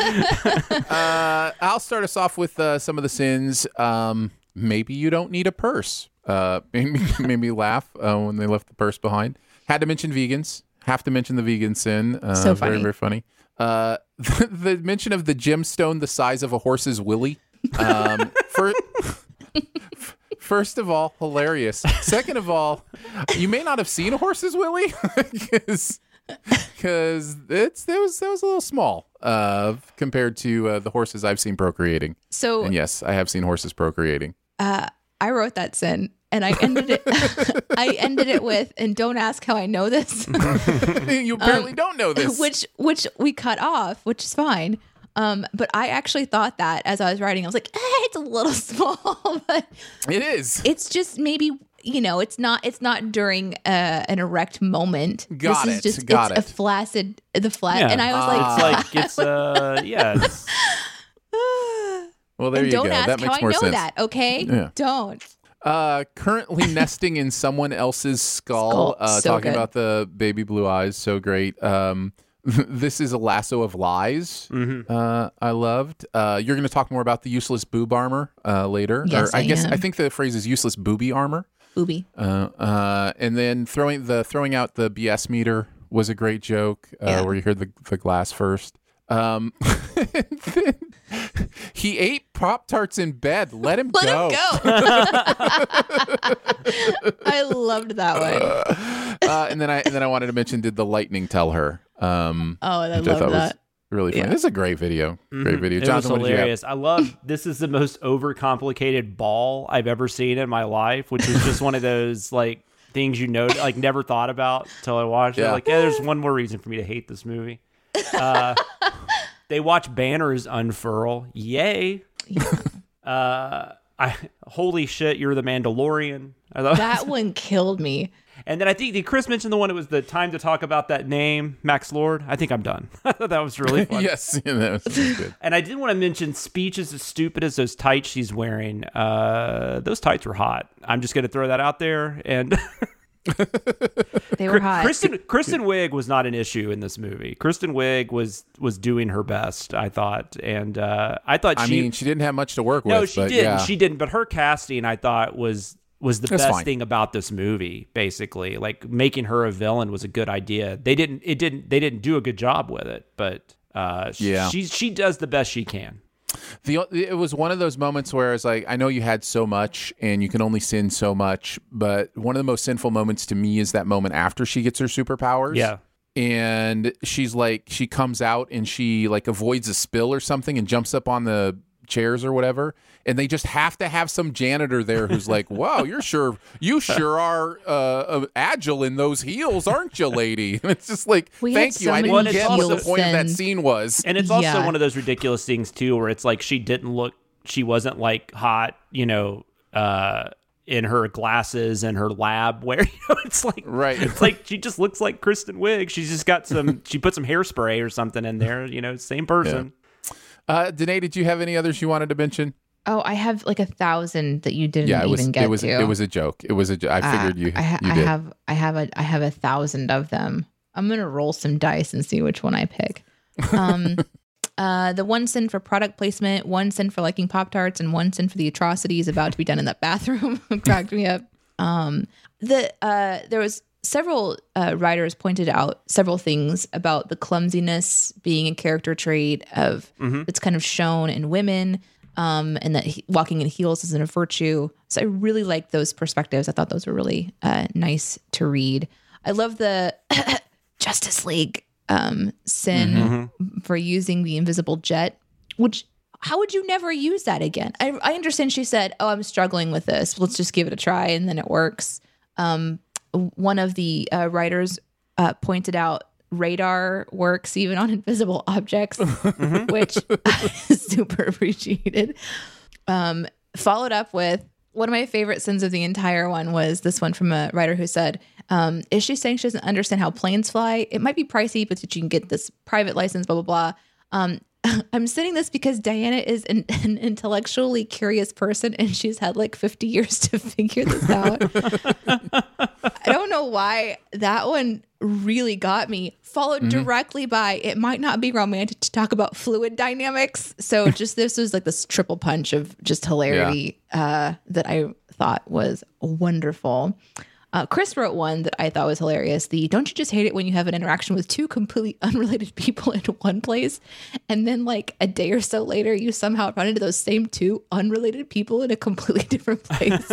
I'll start us off with some of the sins. Maybe you don't need a purse. Made me laugh when they left the purse behind. Had to mention vegans. Have to mention the vegan sin. So Very, funny. very funny. The mention of the gemstone the size of a horse's willy. First of all, hilarious. Second of all, you may not have seen a horse's willy because that was a little small compared to the horses I've seen procreating. So And yes, I have seen horses procreating. I wrote that sin and I ended it. I ended it with, and don't ask how I know this, You apparently don't know this. which we cut off, which is fine. But I actually thought that as I was writing, I was like, it's a little small, but It is. it's just maybe, it's not during an erect moment. Got this it, is just got it's it. a flaccid, Yeah. and I was like, It's it's Well, there and you don't go. ask That how makes I more know sense. that, okay? Yeah. Don't. Currently nesting in someone else's skull. Skull. So Talking good. about the baby blue eyes. So great. This is a lasso of lies. I loved. You're going to talk more about the useless boob armor later. Yes, I guess am. I think the phrase is useless booby armor. Booby. And then throwing out the BS meter was a great joke. Where you heard the glass first. And then he ate Pop-Tarts in bed. Let him Let go. him go. I loved that one. And then I wanted to mention, did the lightning tell her? I Which I love thought was that. really funny. Yeah. This is a great video. Great video. It was Jonathan, what did you have? hilarious. I love this is the most overcomplicated ball I've ever seen in my life, which was just one of those like things like never thought about till I watched it. Yeah. Like, there's one more reason for me to hate this movie. They watch banners unfurl. Yay. Holy shit, you're the Mandalorian. I thought That one killed me. And then I think, did Chris mention the one? It was the time to talk about that name, Max Lord. I think I'm done. I thought that was really fun. Yes, yeah, that was good. And I did want to mention speech is as stupid as those tights she's wearing. Those tights were hot. I'm just going to throw that out there. And They were hot. Kristen Wiig was not an issue in this movie. Kristen Wiig was doing her best, I thought. And I thought I mean, she didn't have much to work no, with. she but didn't. Yeah. She didn't. But her casting, I thought, was the That's best fine. thing about this movie. Basically, like making her a villain was a good idea. They didn't do a good job with it, but Yeah. she does the best she can. It was one of those moments where it's like, I know you had so much and you can only sin so much, but one of the most sinful moments to me is that moment after she gets her superpowers. Yeah. And she's like, she comes out and she like avoids a spill or something and jumps up on the chairs or whatever. And they just have to have some janitor there who's like, wow, you sure are agile in those heels, aren't you, lady? And it's just like, We had thank you. so I many didn't get what the heel point of that sins. scene was. And it's also Yeah. one of those ridiculous things too, where it's like she wasn't like hot, in her glasses and her lab where it's like Right. It's like she just looks like Kristen Wiig. She's just got she put some hairspray or something in there. Same person. Danae, did you have any others you wanted to mention? Oh, I have like 1,000 that you didn't even get to. It was a joke. I figured you did. I have 1,000 of them. I'm gonna roll some dice and see which one I pick. The 1 cent for product placement, 1 cent for liking Pop-Tarts, and 1 cent for the atrocities about to be done in that bathroom cracked me up. There was several writers pointed out several things about the clumsiness being a character trait of it's kind of shown in women, and that walking in heels isn't a virtue. So I really liked those perspectives. I thought those were really nice to read. I love the Justice League sin for using the invisible jet, which how would you never use that again? I understand she said, oh, I'm struggling with this. Let's just give it a try. And then it works. One of the writers pointed out radar works even on invisible objects, which I super appreciated. Followed up with one of my favorite sins of the entire one was this one from a writer who said, is she saying she doesn't understand how planes fly? It might be pricey, but you can get this private license, blah, blah, blah. I'm saying this because Diana is an intellectually curious person and she's had like 50 years to figure this out. I don't know why that one really got me. Followed directly by, it might not be romantic to talk about fluid dynamics. So just this was like this triple punch of just hilarity that I thought was wonderful. Chris wrote one that I thought was hilarious. Don't you just hate it when you have an interaction with two completely unrelated people in one place, and then like a day or so later, you somehow run into those same two unrelated people in a completely different place?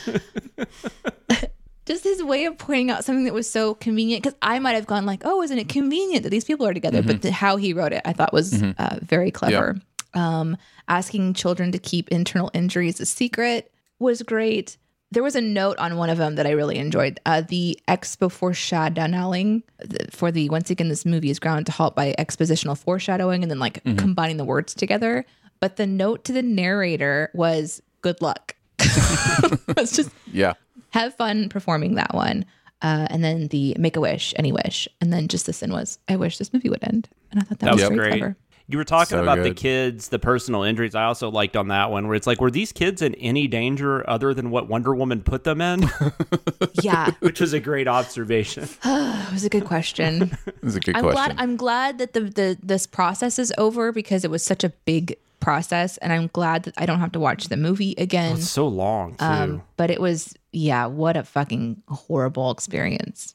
Just his way of pointing out something that was so convenient, because I might have gone like, oh, isn't it convenient that these people are together? But how he wrote it, I thought was very clever. Yep. Asking children to keep internal injuries a secret was great. There was a note on one of them that I really enjoyed. The expo foreshadowing for the, once again, this movie is ground to halt by expositional foreshadowing and then like combining the words together. But the note to the narrator was good luck. It's just have fun performing that one. And then the make a wish, any wish. And then just the sin was, I wish this movie would end. And I thought that was very clever. You were talking about the kids, the personal injuries. I also liked on that one where it's like, were these kids in any danger other than what Wonder Woman put them in? Yeah. Which was a great observation. It was a good question. It was a good question. I'm glad that this process is over because it was such a big process. And I'm glad that I don't have to watch the movie again. Oh, it's so long, too. But it was, what a fucking horrible experience.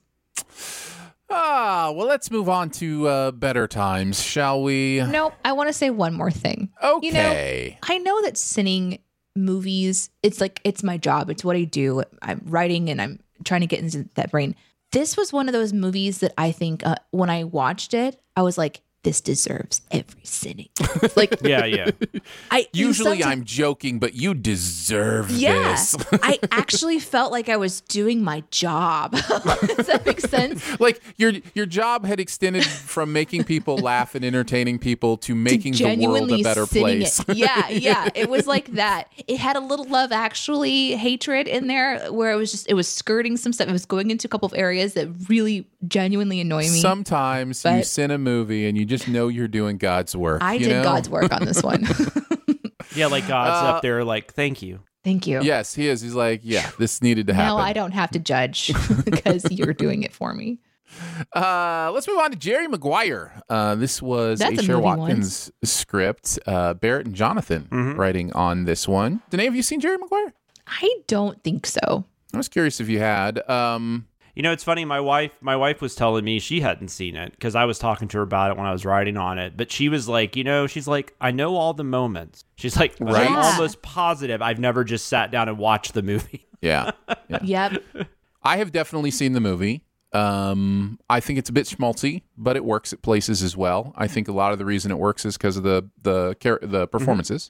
Well, let's move on to better times, shall we? Nope. I want to say one more thing. Okay. I know that sinning movies, it's like, it's my job. It's what I do. I'm writing and I'm trying to get into that brain. This was one of those movies that I think when I watched it, I was like, this deserves every sinning. Like, yeah. I'm joking, but you deserve this. I actually felt like I was doing my job. Does that make sense? Like your job had extended from making people laugh and entertaining people to making the world a better place. Yeah. It was like that. It had a little Love Actually hatred in there where it was skirting some stuff. It was going into a couple of areas that really genuinely annoy me. Sometimes you sin a movie and you just know you're doing God's work. I did God's work on this one. Yeah, like God's up there like, thank you. Thank you. Yes, he is. He's like, this needed to happen. Now I don't have to judge because you're doing it for me. Let's move on to Jerry Maguire. This was Asher Watkins' script. Barrett and Jonathan writing on this one. Danae, have you seen Jerry Maguire? I don't think so. I was curious if you had. You know, it's funny. My wife was telling me she hadn't seen it because I was talking to her about it when I was writing on it. But she was like, she's like, I know all the moments. She's like, right? I'm almost positive I've never just sat down and watched the movie. Yeah. Yep. I have definitely seen the movie. I think it's a bit schmaltzy, but it works at places as well. I think a lot of the reason it works is because of the performances.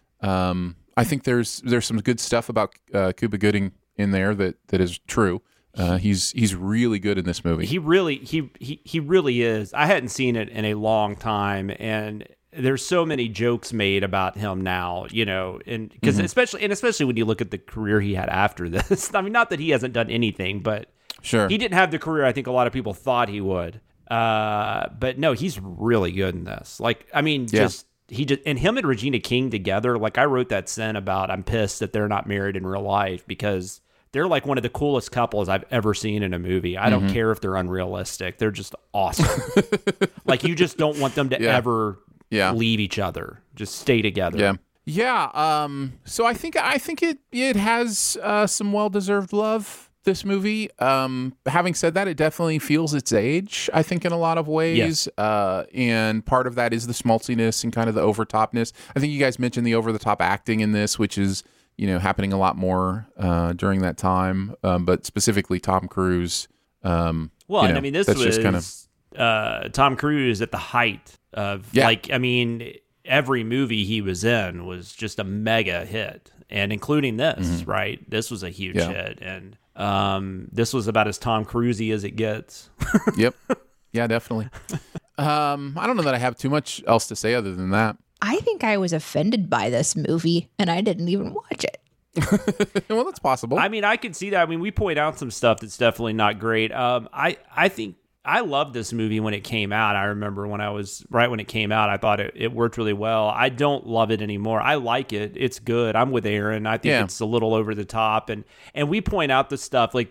I think there's some good stuff about Cuba Gooding in there that is true. He's really good in this movie. He really is. I hadn't seen it in a long time, and there's so many jokes made about him now, and because especially when you look at the career he had after this. I mean, not that he hasn't done anything, but sure, he didn't have the career I think a lot of people thought he would. But no, he's really good in this. Like, I mean, just and him and Regina King together, like I wrote that scene about I'm pissed that they're not married in real life because they're like one of the coolest couples I've ever seen in a movie. I don't care if they're unrealistic. They're just awesome. Like you just don't want them to ever leave each other. Just stay together. Yeah. Yeah. So I think it has some well-deserved love, this movie. Having said that, it definitely feels its age, I think, in a lot of ways. Yes. And part of that is the schmaltziness and kind of the overtopness. I think you guys mentioned the over-the-top acting in this, which is, happening a lot more during that time. But specifically Tom Cruise. And I mean, this was kind of Tom Cruise at the height of every movie he was in was just a mega hit, and including this, right? This was a huge hit, and this was about as Tom Cruise-y as it gets. Yep. Yeah, definitely. I don't know that I have too much else to say other than that. I think I was offended by this movie, and I didn't even watch it. Well, that's possible. I mean, I could see that. I mean, we point out some stuff that's definitely not great. I think I loved this movie when it came out. I remember when it came out, I thought it worked really well. I don't love it anymore. I like it. It's good. I'm with Aaron. I think it's a little over the top. And we point out the stuff like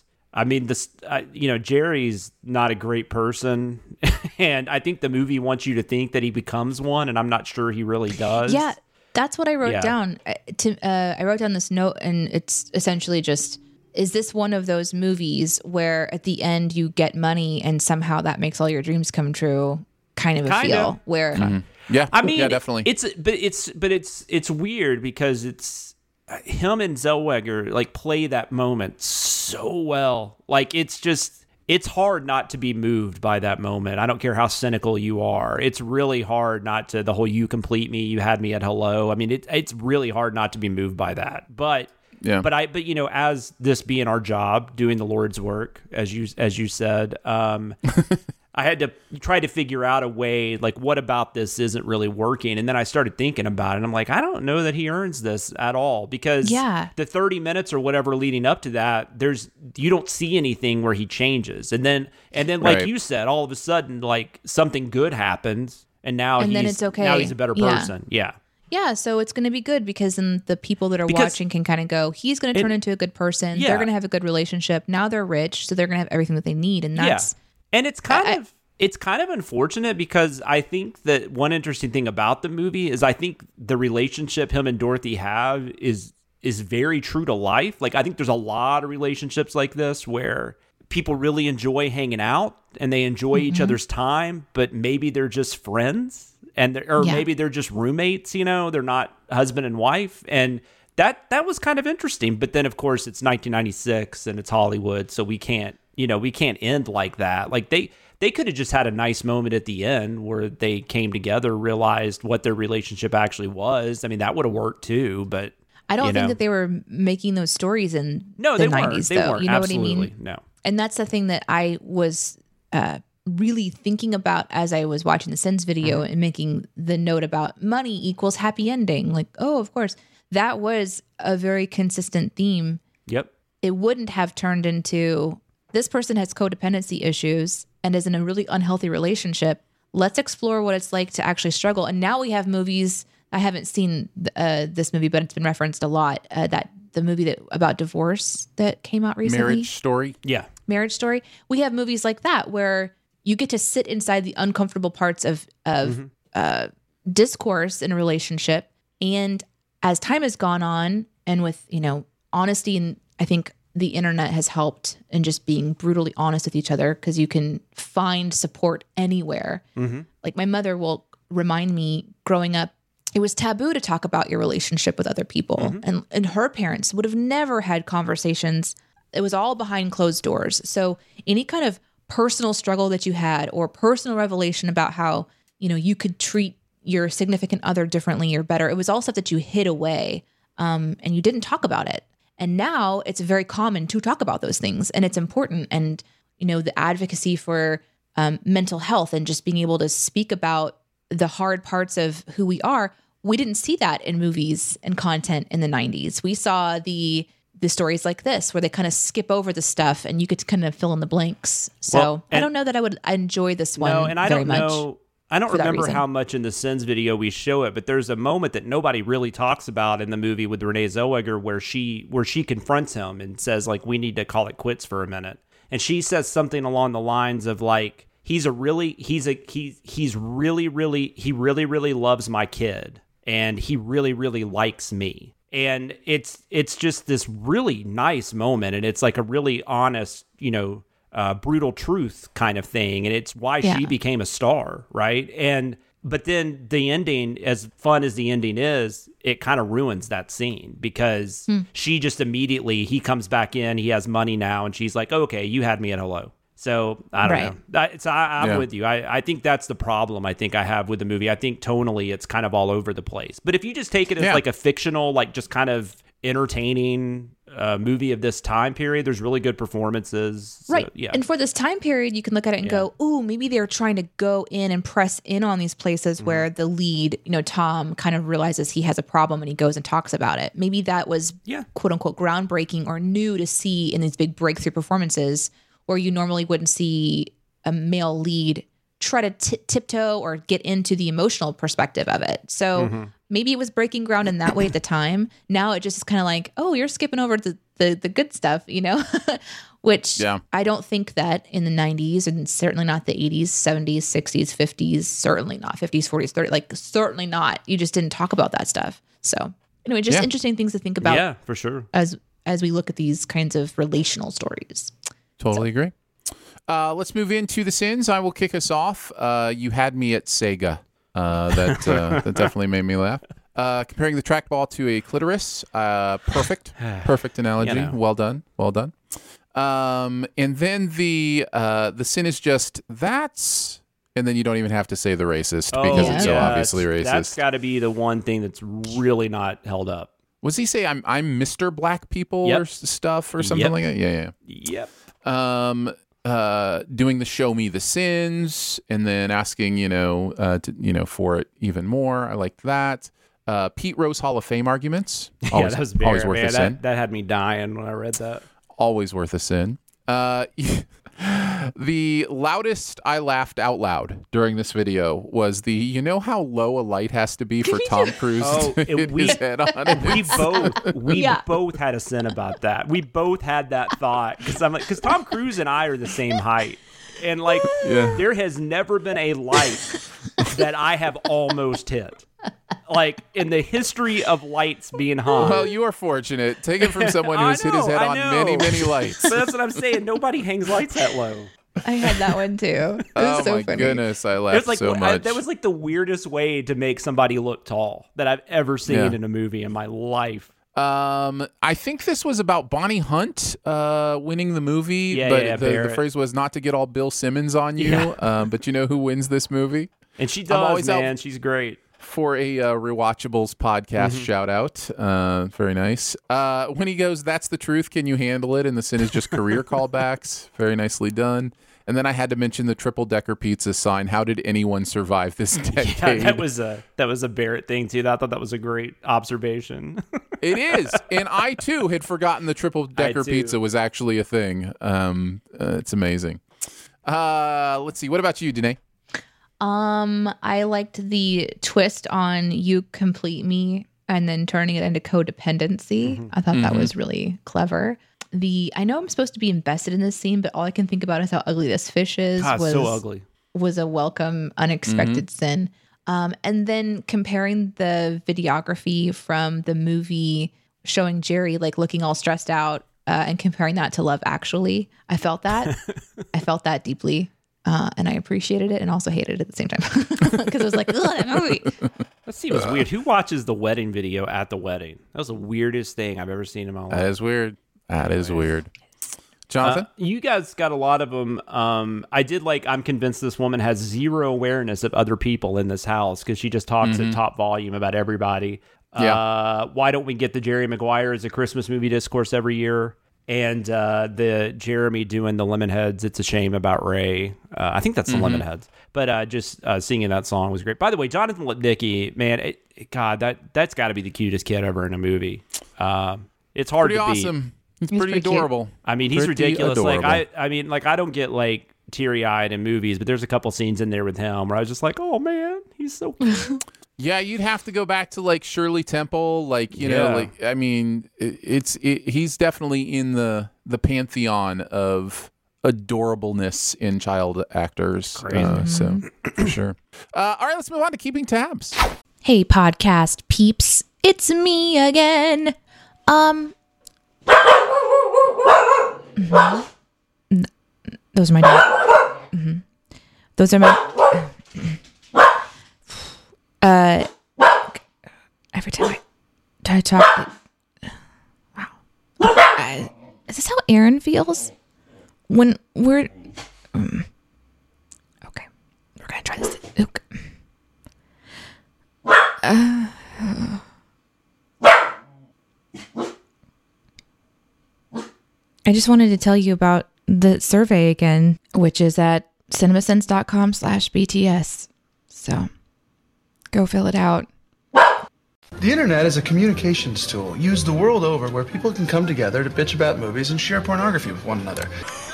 Jerry's not a great person. And I think the movie wants you to think that he becomes one. And I'm not sure he really does. Yeah, that's what I wrote down. I wrote down this note, and it's essentially just, is this one of those movies where at the end you get money and somehow that makes all your dreams come true? Kind of a feel where, yeah, I mean, yeah, definitely. It's weird because it's him and Zellweger like play that moment so well. Like it's hard not to be moved by that moment. I don't care how cynical you are. It's really hard not to, the whole "you complete me, you had me at hello." I mean, it's really hard not to be moved by that. But as this being our job, doing the Lord's work, as you said, I had to try to figure out a way, like, what about this isn't really working? And then I started thinking about it. And I'm like, I don't know that he earns this at all, because the 30 minutes or whatever leading up to that, you don't see anything where he changes. And then like you said, all of a sudden, like, something good happens, and then it's okay. Now he's a better person. Yeah. Yeah, so it's going to be good because then the people that are watching can kind of go, he's going to turn into a good person. Yeah. They're going to have a good relationship. Now they're rich, so they're going to have everything that they need. And that's... And it's kind of unfortunate, because I think that one interesting thing about the movie is I think the relationship him and Dorothy have is very true to life. Like, I think there's a lot of relationships like this where people really enjoy hanging out and they enjoy each other's time, but maybe they're just friends. Maybe they're just roommates, they're not husband and wife. And that was kind of interesting. But then, of course, it's 1996 and it's Hollywood, so we can't end like that. Like, they could have just had a nice moment at the end where they came together, realized what their relationship actually was. I mean, that would have worked too, but I don't think that they were making those stories in the 90s, they though. Weren't. You know Absolutely. What I mean? No. And that's the thing that I was really thinking about as I was watching the Sins video and making the note about money equals happy ending. Like, oh, of course. That was a very consistent theme. Yep. It wouldn't have turned into, this person has codependency issues and is in a really unhealthy relationship. Let's explore what it's like to actually struggle. And now we have movies. I haven't seen this movie, but it's been referenced a lot. The movie about divorce that came out recently. Marriage Story. Yeah. Marriage Story. We have movies like that where you get to sit inside the uncomfortable parts of discourse in a relationship. And as time has gone on, and with, honesty, and I think the internet has helped in just being brutally honest with each other, because you can find support anywhere. Like, my mother will remind me, growing up, it was taboo to talk about your relationship with other people. And her parents would have never had conversations. It was all behind closed doors. So any kind of personal struggle that you had, or personal revelation about how, you could treat your significant other differently or better, it was all stuff that you hid away, and you didn't talk about it. And now it's very common to talk about those things, and it's important. And, the advocacy for mental health and just being able to speak about the hard parts of who we are, we didn't see that in movies and content in the 90s. We saw the stories like this, where they kind of skip over the stuff and you get to kind of fill in the blanks. So I don't know that I would enjoy this one very much. I don't for that remember reason. how much in the Sins video we show it, but there's a moment that nobody really talks about in the movie with Renee Zellweger where she confronts him and says, like, we need to call it quits for a minute. And she says something along the lines of, like, he really loves my kid, and he really likes me. And it's just this really nice moment, and it's like a really honest, brutal truth kind of thing, and it's why she became a star, right? But then the ending, as fun as the ending is, it kind of ruins that scene because she just immediately, he comes back in, he has money now, and she's like, oh, okay, you had me at hello. So I don't know. I'm with you. I think that's the problem I think I have with the movie. I think tonally it's kind of all over the place. But if you just take it as like a fictional, like just kind of entertaining movie of this time period, there's really good performances. Right. So, yeah. And for this time period, you can look at it and go, ooh, maybe they're trying to go in and press in on these places where the lead, Tom, kind of realizes he has a problem and he goes and talks about it. Maybe that was quote unquote groundbreaking or new to see in these big breakthrough performances where you normally wouldn't see a male lead try to tiptoe or get into the emotional perspective of it. So maybe it was breaking ground in that way at the time. Now it just is kind of like, oh, you're skipping over the good stuff, which I don't think that in the 90s, and certainly not the 80s, 70s, 60s, 50s, certainly not 50s, 40s, 30s, like certainly not. You just didn't talk about that stuff. So anyway, just interesting things to think about. Yeah, for sure. As we look at these kinds of relational stories. Totally agree. Let's move into the sins. I will kick us off. You had me at Sega. That definitely made me laugh. Comparing the trackball to a clitoris. Perfect analogy. Well done. And then the sin is just that's, and then you don't even have to say the racist because it's so obviously racist. That's got to be the one thing that's really not held up. Was he say I'm Mr. Black People or stuff or something like that? Yeah. Yep. Doing the show me the sins and then asking, for it even more. I liked that. Pete Rose Hall of Fame arguments. Always, that was always worth a sin. That had me dying when I read that. Always worth a sin. The loudest I laughed out loud during this video was the, how low a light has to be for Tom Cruise to hit his head on it. We both had a sin about that. We both had that thought because Tom Cruise and I are the same height. And there has never been a light that I have almost hit. Like in the history of lights being hung. Well, you are fortunate. Take it from someone who has hit his head on many, many lights. But that's what I'm saying. Nobody hangs lights that low. I had that one too. It was so funny. Goodness, I laughed so much. That was like the weirdest way to make somebody look tall that I've ever seen in a movie in my life. I think this was about Bonnie Hunt winning the movie, but the phrase was not to get all Bill Simmons on you. Yeah. But you know who wins this movie? And she does, man. She's great. For a Rewatchables podcast shout out. Very nice. When he goes, that's the truth. Can you handle it? And the sin is just career callbacks. Very nicely done. And then I had to mention the triple-decker pizza sign. How did anyone survive this decade? Yeah, that was a Barrett thing, too. I thought that was a great observation. It is. And I, too, had forgotten the triple-decker pizza was actually a thing. It's amazing. Let's see. What about you, Danae? I liked the twist on you complete me and then turning it into codependency. I thought that was really clever. I know I'm supposed to be invested in this scene, but all I can think about is how ugly this fish is. God, so ugly. Was a welcome, unexpected sin. And then comparing the videography from the movie showing Jerry like looking all stressed out and comparing that to Love Actually. I felt that. I felt that deeply. And I appreciated it and also hated it at the same time because it was like, ugh, that movie. That seems weird. Who watches the wedding video at the wedding? That was the weirdest thing I've ever seen in my life. That is weird. That is weird. Jonathan? You guys got a lot of them. I'm convinced this woman has zero awareness of other people in this house because she just talks at top volume about everybody. Why don't we get the Jerry Maguire as a Christmas movie discourse every year? And the Jeremy doing the Lemonheads, It's a Shame About Ray. I think that's the Lemonheads. But just singing that song was great. By the way, Jonathan Lipnicki, man, that's got to be the cutest kid ever in a movie. It's hard pretty to beat. Awesome. He's pretty adorable. I mean, he's ridiculous. Adorable. I don't get like teary-eyed in movies, but there's a couple scenes in there with him where I was just like, oh man, he's so cute. Yeah, you'd have to go back to like Shirley Temple, like you know, like I mean, he's definitely in the pantheon of adorableness in child actors. So for sure. All right, let's move on to keeping tabs. Hey, podcast peeps, it's me again. Those are my dogs. Those are my. Every time I talk, wow. Is this how Aaron feels when we're? Okay, we're gonna try this. Okay. I just wanted to tell you about the survey again, which is at cinemasense.com/BTS. So go fill it out. The internet is a communications tool used the world over where people can come together to bitch about movies and share pornography with one another.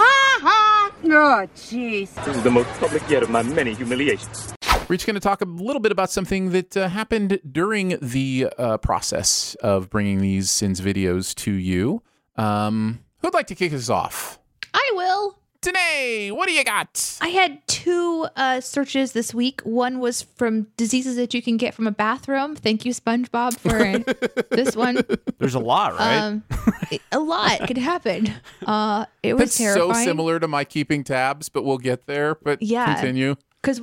Oh, jeez. This is the most public yet of my many humiliations. We're just going to talk a little bit about something that happened during the process of bringing these Sins videos to you. Who'd like to kick us off? I will. Danae, what do you got? I had 2 searches this week. One was from diseases that you can get from a bathroom. Thank you, SpongeBob, for this one. There's a lot, right? A lot could happen. It was That's terrifying. so similar to my keeping tabs, but we'll get there. But Yeah. continue. Because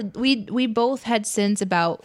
we both had sins about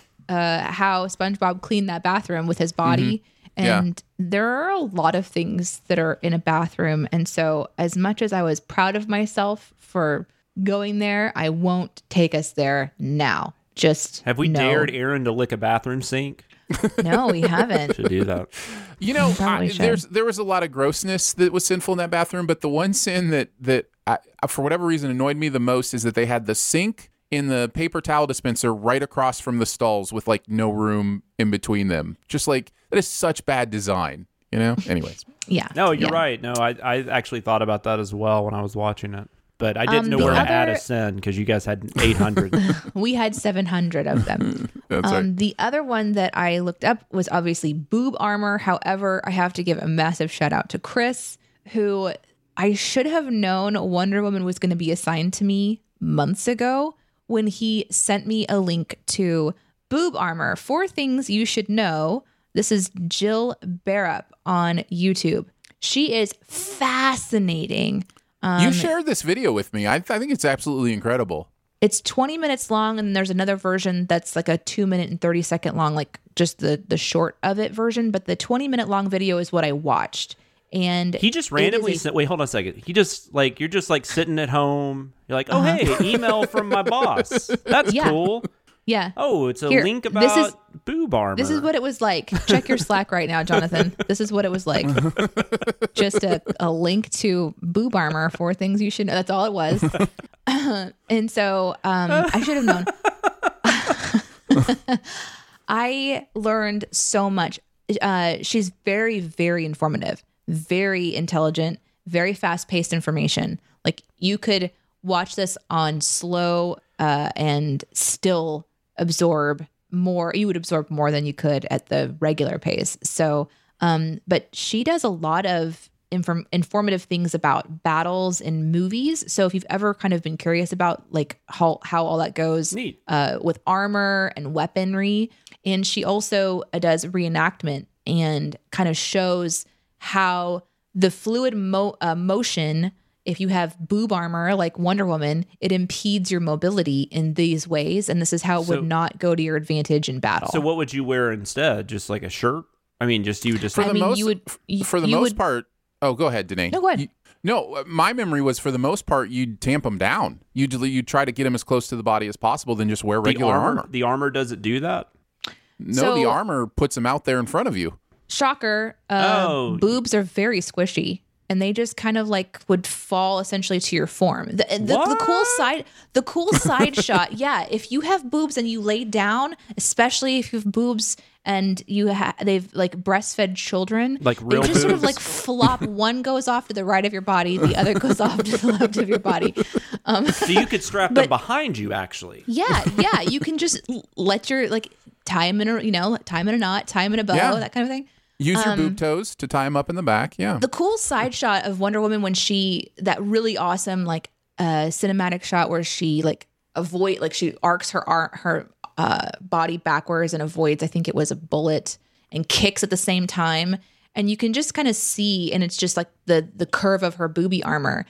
how SpongeBob cleaned that bathroom with his body. And there are a lot of things that are in a bathroom. And so as much as I was proud of myself for going there, I won't take us there now. Just Have we dared Aaron to lick a bathroom sink? No, we haven't. Should do that. You know, Probably should. there was a lot of grossness that was sinful in that bathroom, but the one sin that I, for whatever reason annoyed me the most is that they had the sink in the paper towel dispenser right across from the stalls with like no room in between them. Just like, that is such bad design, you know? Anyways. Yeah. No, you're yeah. right. No, I actually thought about that as well when I was watching it. But I didn't know where to add a sin because you guys had 800. We had 700 of them. That's right. The other one that I looked up was obviously boob armor. However, I have to give a massive shout out to Chris, who I should have known Wonder Woman was going to be assigned to me months ago when he sent me a link to boob armor, 4 things you should know. This is Jill Barup on YouTube. She is fascinating. You shared this video with me. I think it's absolutely incredible. It's 20 minutes long, and there's another version that's like a 2-minute and 30-second long, like just the short of it version. But the 20-minute long video is what I watched. And He just randomly said, wait, hold on a second. He just like, you're just like sitting at home. You're like, oh, hey, email from my boss. That's cool. Yeah. Oh, it's a Here, link this about is- boob armor. This is what it was like. Check your Slack right now, Jonathan. This is what it was like. Just a link to boob armor, 4 things you should know. That's all it was. And so I should have known. I learned so much. She's very, very informative, very intelligent, very fast-paced information. Like you could watch this on slow and still absorb more. You would absorb more than you could at the regular pace. So, but she does a lot of informative things about battles in movies. So if you've ever kind of been curious about like how all that goes with armor and weaponry, and she also does reenactment and kind of shows how the fluid motion, if you have boob armor like Wonder Woman, it impedes your mobility in these ways. And this is how it would not go to your advantage in battle. So what would you wear instead? Just like a shirt? I mean, just you would just... For the most part... Oh, go ahead, Danae. No, go ahead. No, my memory was for the most part, you'd tamp them down. You'd try to get them as close to the body as possible, then just wear regular armor. The armor doesn't do that? No, the armor puts them out there in front of you. Shocker. Oh. Boobs are very squishy. and they just kind of like would fall essentially to your form. The cool side shot. Yeah. If you have boobs and you lay down, especially if you have boobs and they've like breastfed children, like real they just sort of boobs? like flop. One goes off to the right of your body, the other goes off to the left of your body. So you could strap them behind you, actually. Yeah. You can just let your like tie them in a knot, tie them in a bow, that kind of thing. Use your boob toes to tie them up in the back. Yeah. The cool side shot of Wonder Woman when that really awesome like cinematic shot where she like she arcs her body backwards and avoids, I think it was a bullet, and kicks at the same time. And you can just kind of see, and it's just like the curve of her booby armor.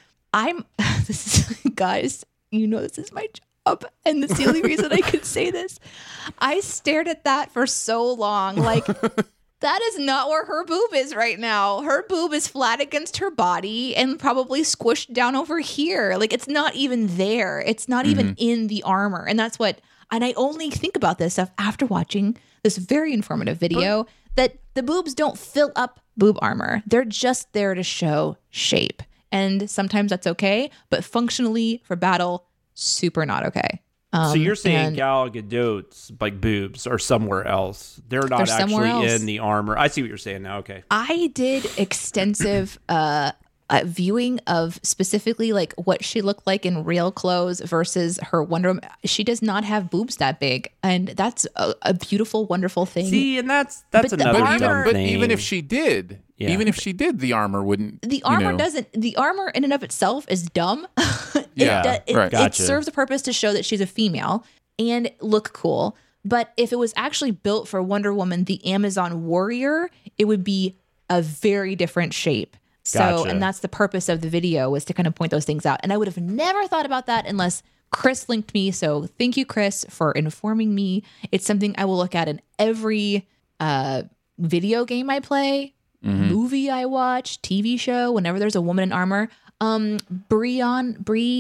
Guys, this is my job. And it's the only reason I can say this. I stared at that for so long. Like, that is not where her boob is right now. Her boob is flat against her body and probably squished down over here. Like, it's not even there. It's not even in the armor. And I only think about this stuff after watching this very informative video that the boobs don't fill up boob armor. They're just there to show shape. And sometimes that's okay, but functionally for battle, super not okay. So you're saying Gal Gadot's like boobs are somewhere else. They're not actually in the armor. I see what you're saying now. Okay. I did extensive viewing of specifically like what she looked like in real clothes versus her Wonder Woman. She does not have boobs that big, and that's a beautiful, wonderful thing. See, and that's another dumb thing. But even if she did, the armor wouldn't. The armor doesn't. The armor in and of itself is dumb. Right. It serves a purpose to show that she's a female and look cool. But if it was actually built for Wonder Woman, the Amazon warrior, it would be a very different shape. So, and that's the purpose of the video, was to kind of point those things out. And I would have never thought about that unless Chris linked me. So thank you, Chris, for informing me. It's something I will look at in every video game I play, movie I watch, TV show, whenever there's a woman in armor. Brie. Oh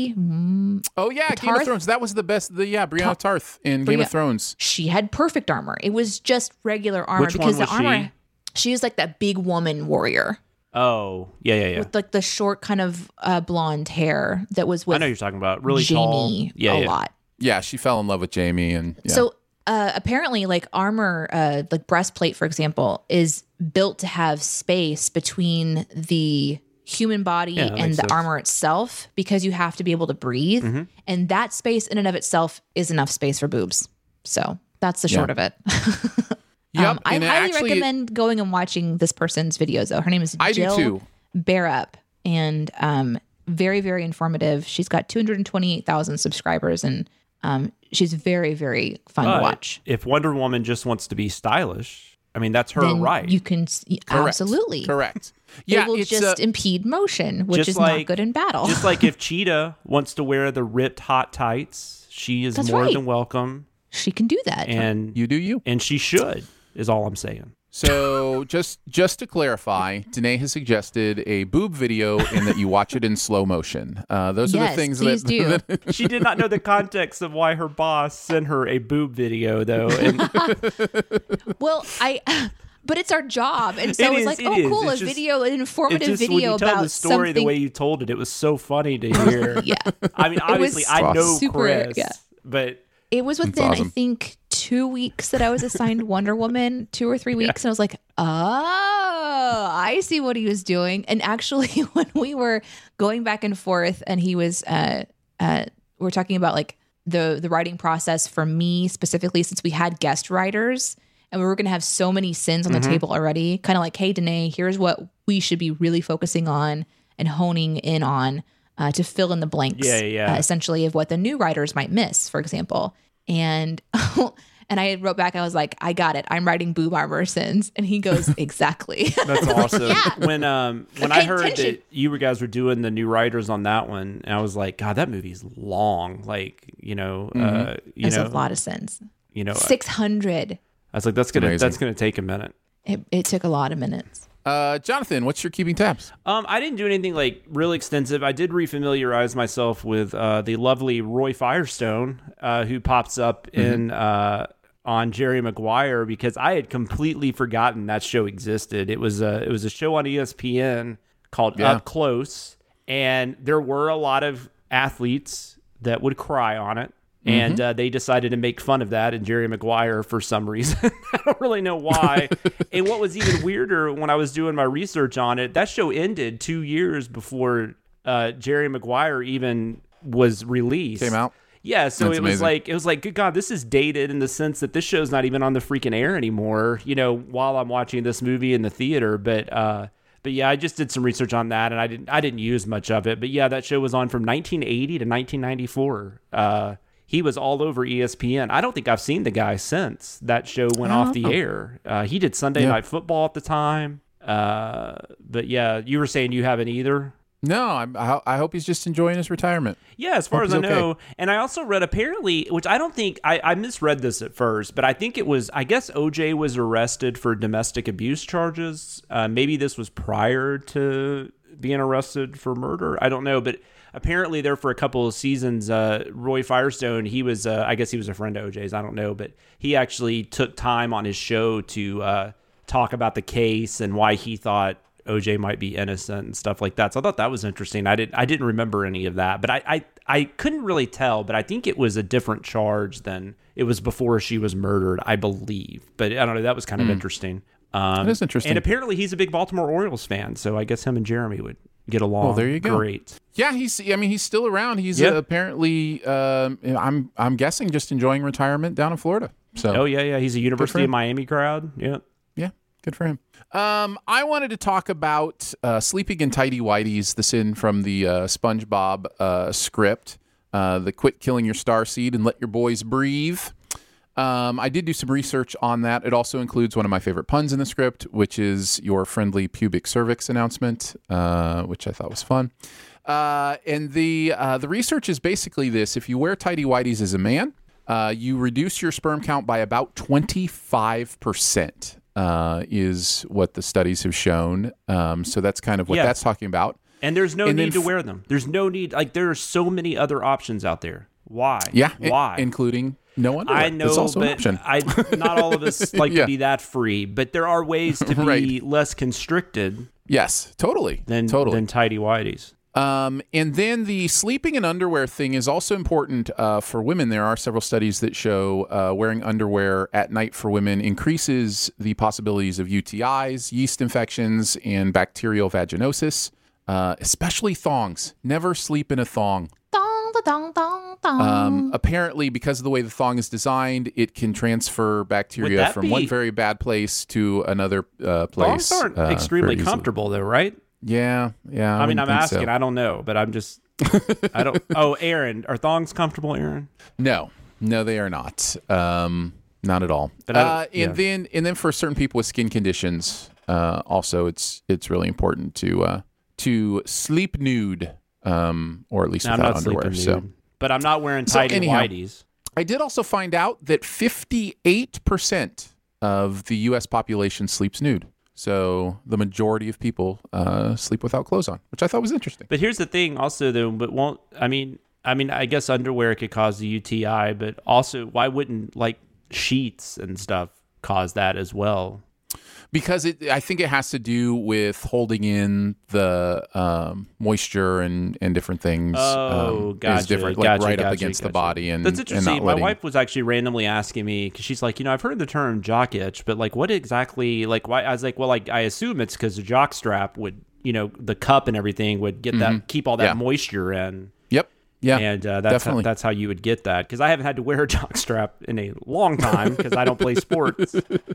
yeah, Game of Thrones. That was the best. Brianna Tarth in Game of Thrones. She had perfect armor. It was just regular armor. Which one was the armor, she is like that big woman warrior. Oh, yeah. With like the short kind of blonde hair that was with I know you're talking about. Really Jamie tall. a lot. Yeah, she fell in love with Jamie. And so apparently like armor, like breastplate, for example, is built to have space between the human body and the armor itself, because you have to be able to breathe. And that space in and of itself is enough space for boobs. So that's the short of it. Yep. I highly recommend going and watching this person's videos, though. Her name is Jill Barup, and very, very informative. She's got 228,000 subscribers, and she's very, very fun to watch. If Wonder Woman just wants to be stylish, I mean, that's her then right. You can absolutely correct. Yeah, it will just impede motion, which is not good in battle. Just like if Cheetah wants to wear the ripped hot tights, she is more than welcome. She can do that, and you do you, and she should. Is all I'm saying. So just to clarify, Danae has suggested a boob video and that you watch it in slow motion. Those are the things that She did not know the context of why her boss sent her a boob video, though. Well, but it's our job, and so it's like, cool, an informative video about the story something. The way you told it, it was so funny to hear. Yeah, I mean, obviously, I know Chris, but it was within, I think, 2 weeks that I was assigned Wonder Woman, 2 or 3 weeks. And I was like, oh, I see what he was doing. And actually, when we were going back and forth and he was, we're talking about like the writing process for me specifically, since we had guest writers and we were going to have so many sins on the table already, kind of like, hey, Danae, here's what we should be really focusing on and honing in on to fill in the blanks, essentially, of what the new writers might miss, for example. And and I wrote back, I was like, I got it. I'm writing boob armor sins. And he goes, exactly. That's awesome. When I heard that you guys were doing the new writers on that one, I was like, God, that movie's long. Like, there's a lot of sins. 600. I was like, that's gonna take a minute. It took a lot of minutes. Jonathan, what's your keeping tabs? I didn't do anything like real extensive. I did refamiliarize myself with the lovely Roy Firestone, who pops up in on Jerry Maguire, because I had completely forgotten that show existed. It was a show on ESPN called Up Close. And there were a lot of athletes that would cry on it. And they decided to make fun of that and Jerry Maguire for some reason. I don't really know why. And what was even weirder when I was doing my research on it, that show ended 2 years before Jerry Maguire even was released. Came out. Yeah, so That's it was amazing. like, good God, this is dated in the sense that this show's not even on the freaking air anymore, while I'm watching this movie in the theater. But yeah, I just did some research on that, and I didn't use much of it. But yeah, that show was on from 1980 to 1994. He was all over ESPN. I don't think I've seen the guy since that show went off the air. He did Sunday Night Football at the time. But yeah, you were saying you haven't either? No, I hope he's just enjoying his retirement. Yeah, as far as I know. And I also read apparently, which I don't think, I misread this at first, but I think it was, I guess OJ was arrested for domestic abuse charges. Maybe this was prior to being arrested for murder. I don't know, but apparently there for a couple of seasons, Roy Firestone, he was, I guess he was a friend of OJ's, I don't know, but he actually took time on his show to talk about the case and why he thought OJ might be innocent and stuff like that. So I thought that was interesting. I didn't remember any of that, but I couldn't really tell, but I think it was a different charge than it was before she was murdered, I believe. But I don't know, that was kind of interesting. That is interesting. And apparently he's a big Baltimore Orioles fan, so I guess him and Jeremy would get along. Well, there you go. Great. Yeah, he's still around. He's apparently, I'm guessing, just enjoying retirement down in Florida. So. Oh yeah, he's a University of Miami crowd. Yeah. Yeah, good for him. I wanted to talk about sleeping in tidy whities, the sin from the SpongeBob script, the quit killing your starseed and let your boys breathe. I did do some research on that. It also includes one of my favorite puns in the script, which is your friendly pubic cervix announcement, which I thought was fun. And the research is basically this. If you wear tidy whities as a man, you reduce your sperm count by about 25%. Is what the studies have shown. So that's kind of what that's talking about. And there's no need to wear them. There's no need. Like, there are so many other options out there. Why? Yeah. Why? Including no underwear. I know, it's also but an option. Not all of us like to be that free, but there are ways to be less constricted. Yes, totally. Than tidy whities. And then the sleeping in underwear thing is also important for women. There are several studies that show wearing underwear at night for women increases the possibilities of UTIs, yeast infections, and bacterial vaginosis, especially thongs. Never sleep in a thong. Apparently, because of the way the thong is designed, it can transfer bacteria from one very bad place to another place. Thongs aren't extremely comfortable, though, right? Yeah. I mean, I'm asking. So. I don't know, but I'm just. I don't. Oh, Aaron, are thongs comfortable, Aaron? No, they are not. Not at all. But and then for certain people with skin conditions, also it's really important to sleep nude, or at least without underwear. So, but I'm not wearing tidy whities. I did also find out that 58% of the U.S. population sleeps nude. So the majority of people sleep without clothes on, which I thought was interesting. But here's the thing also, though, I guess underwear could cause the UTI, but also why wouldn't like sheets and stuff cause that as well? Because I think it has to do with holding in the moisture and different things. Oh, gotcha. Is different, right up against the body. And that's interesting. And my wife was actually randomly asking me, because she's like, I've heard the term jock itch, but like, what exactly? Like, why? I was like, well, like, I assume it's because the jock strap would, the cup and everything would get that, keep all that moisture in. Yep. Yeah, and definitely. That's how you would get that, because I haven't had to wear a jock strap in a long time because I don't play sports.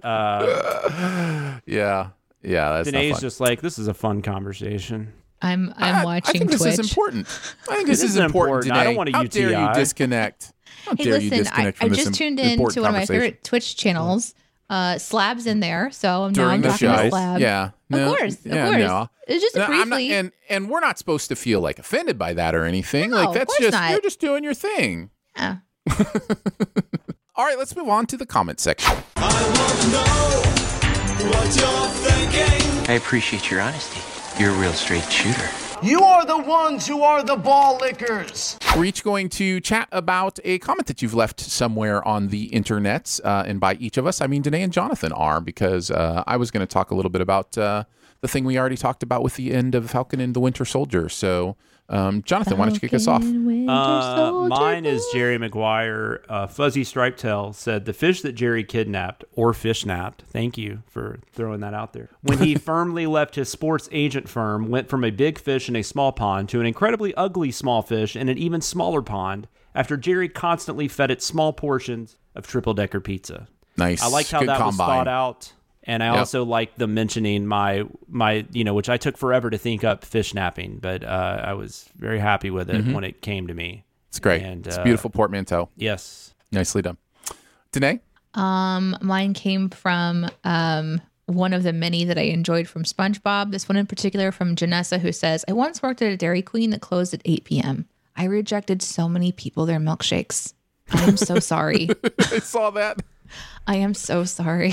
Yeah, that's Danae's just like, this is a fun conversation. I'm watching I think Twitch. This is important. I think this is important. Danae. I don't want to UTI. How dare you disconnect? Hey, listen, I just tuned in to one of my favorite Twitch channels. Slab's in there, so now I'm talking to Slab. Yeah, no, of course. No. It's just briefly. And we're not supposed to feel like offended by that or anything. No, like that's just not. You're just doing your thing. Yeah. All right, let's move on to the comment section. I want to know what you're thinking. I appreciate your honesty. You're a real straight shooter. You are the ones who are the ball lickers. We're each going to chat about a comment that you've left somewhere on the internet. And by each of us, I mean Danae and Jonathan are, because I was going to talk a little bit about the thing we already talked about with the end of Falcon and the Winter Soldier. So, Jonathan, why don't you kick us off? Mine is Jerry Maguire. Fuzzy Striped Tail said, the fish that Jerry kidnapped, or fish-napped, thank you for throwing that out there, when he firmly left his sports agent firm, went from a big fish in a small pond to an incredibly ugly small fish in an even smaller pond after Jerry constantly fed it small portions of triple-decker pizza. Nice. I liked how Good that was combine. thought out. And I also like the mentioning my which I took forever to think up fish napping, but I was very happy with it when it came to me. It's great. And, it's a beautiful portmanteau. Yes. Nicely done. Danae? Mine came from one of the many that I enjoyed from SpongeBob. This one in particular from Janessa, who says, I once worked at a Dairy Queen that closed at 8 p.m. I rejected so many people their milkshakes. I am so sorry. I saw that. I am so sorry.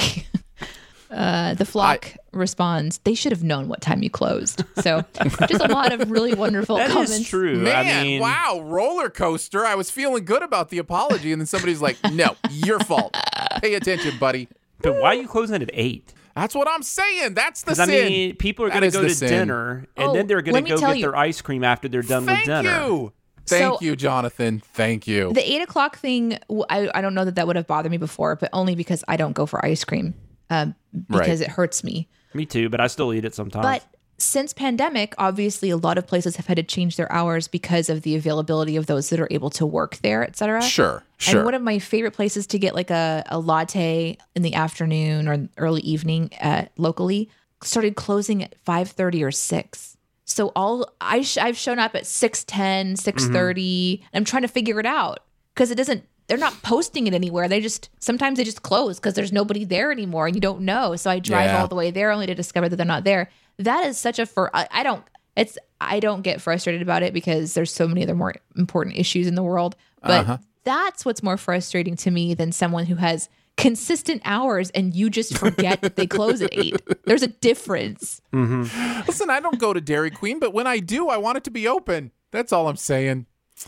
The flock responds, they should have known what time you closed. So just a lot of really wonderful comments. That is true. Man, wow, roller coaster. I was feeling good about the apology, and then somebody's like, no, your fault. Pay attention, buddy. But why are you closing it at 8? That's what I'm saying. That's the sin. I mean, people are going to go to dinner, and then they're going to go get their ice cream after they're done with dinner. Thank you, Jonathan. Thank you. The 8 o'clock thing, I don't know that would have bothered me before, but only because I don't go for ice cream. Because it hurts me. Me too, but I still eat it sometimes. But since pandemic, obviously a lot of places have had to change their hours because of the availability of those that are able to work there, et cetera. Sure. And one of my favorite places to get like a latte in the afternoon or early evening locally started closing at 5:30 or 6. So I've shown up at 6:10, 6:30. And I'm trying to figure it out because they're not posting it anywhere. Sometimes they just close because there's nobody there anymore and you don't know. So I drive all the way there only to discover that they're not there. That is such I don't get frustrated about it because there's so many other more important issues in the world. But that's what's more frustrating to me than someone who has consistent hours and you just forget that they close at 8. There's a difference. Listen, I don't go to Dairy Queen, but when I do, I want it to be open. That's all I'm saying.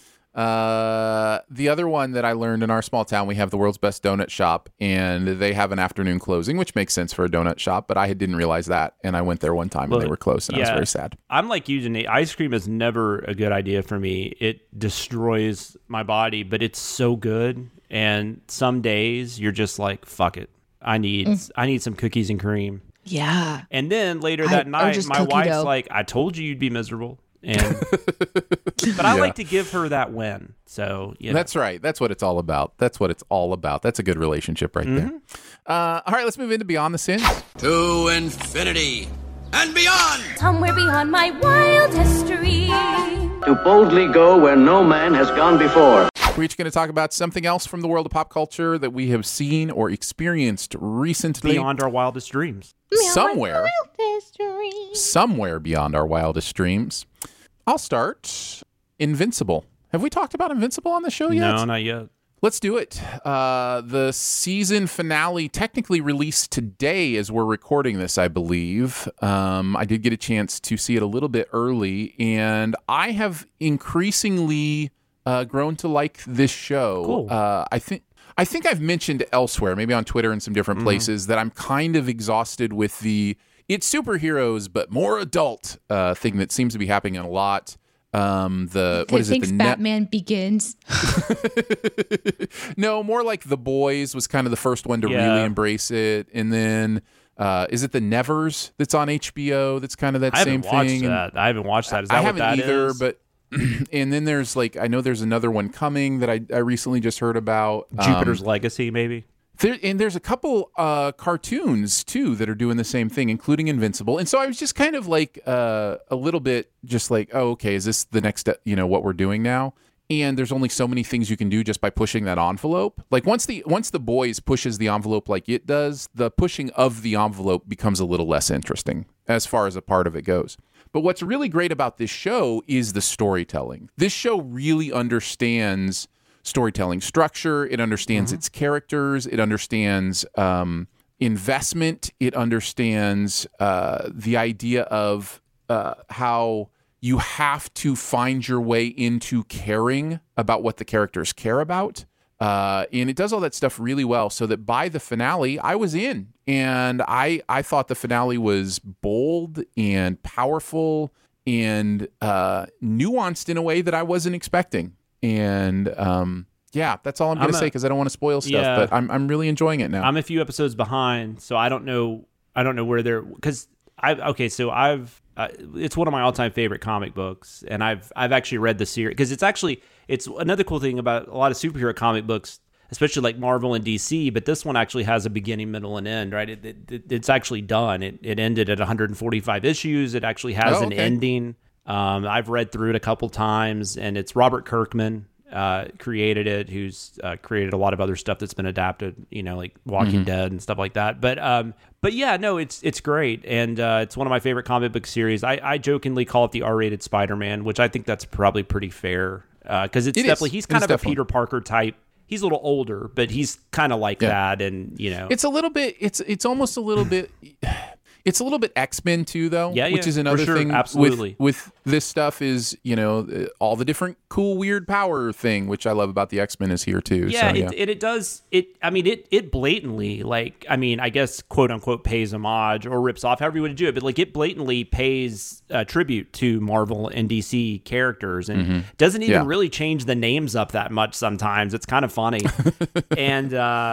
The other one that I learned in our small town, we have the world's best donut shop, and they have an afternoon closing, which makes sense for a donut shop, but I didn't realize that, and I went there one time and they were closed, and I was very sad. I'm like you, Janae. Ice cream is never a good idea for me. It destroys my body, but it's so good, and some days you're just like, fuck it. I need some cookies and cream. Yeah. And then later that night, my wife's like, I told you you'd be miserable. But I like to give her that win. So That's right. That's what it's all about. That's a good relationship right there. All right, let's move into Beyond the Sins. To infinity and beyond. Somewhere beyond my wild history. To boldly go where no man has gone before. We're each going to talk about something else from the world of pop culture that we have seen or experienced recently. Beyond our wildest dreams. Somewhere beyond our wildest dreams. I'll start. Invincible. Have we talked about Invincible on the show yet? No, not yet. Let's do it. The season finale technically released today as we're recording this, I believe. I did get a chance to see it a little bit early, and I have increasingly grown to like this show. Cool. I think I've mentioned elsewhere, maybe on Twitter and some different places, that I'm kind of exhausted with it's superheroes, but more adult thing that seems to be happening a lot. Batman Begins. No, more like The Boys was kind of the first one to really embrace it. And then is it The Nevers that's on HBO? That's kind of that same thing. I haven't watched that. Is that I what haven't that either, is? but and then there's I know there's another one coming that I recently just heard about. Jupiter's Legacy, maybe? There's a couple cartoons, too, that are doing the same thing, including Invincible. And so I was just kind of a little bit just oh, okay, is this the next step, what we're doing now? And there's only so many things you can do just by pushing that envelope. Once the Boys pushes the envelope like it does, the pushing of the envelope becomes a little less interesting as far as a part of it goes. But what's really great about this show is the storytelling. This show really understands storytelling structure. It understands its characters. It understands investment. It understands the idea of how you have to find your way into caring about what the characters care about. And it does all that stuff really well, so that by the finale, I was in. And I thought the finale was bold and powerful and nuanced in a way that I wasn't expecting. And yeah, that's all I'm going to say, because I don't want to spoil stuff. Yeah. But I'm really enjoying it now. I'm a few episodes behind, so I don't know where they're, because it's one of my all-time favorite comic books, and I've actually read the series, because it's another cool thing about a lot of superhero comic books, especially like Marvel and DC, but this one actually has a beginning, middle, and end, right? It's actually done. It ended at 145 issues. It actually has an ending. I've read through it a couple times, and it's Robert Kirkman created it, who's created a lot of other stuff that's been adapted, like Walking Dead and stuff like that. But yeah, no, it's great, and it's one of my favorite comic book series. I jokingly call it the R-rated Spider-Man, which I think that's probably pretty fair, because he's kind of a Peter Parker type. He's a little older, but he's kind of like that, and it's a little bit. It's almost a little bit. It's a little bit X-Men too, though, which is another thing. Absolutely. With this stuff is, all the different cool, weird power thing, which I love about the X-Men is here too. Yeah, it does. It blatantly, I guess, quote unquote, pays homage or rips off, however you want to do it, but like it blatantly pays tribute to Marvel and DC characters, and doesn't even really change the names up that much sometimes. It's kind of funny. And,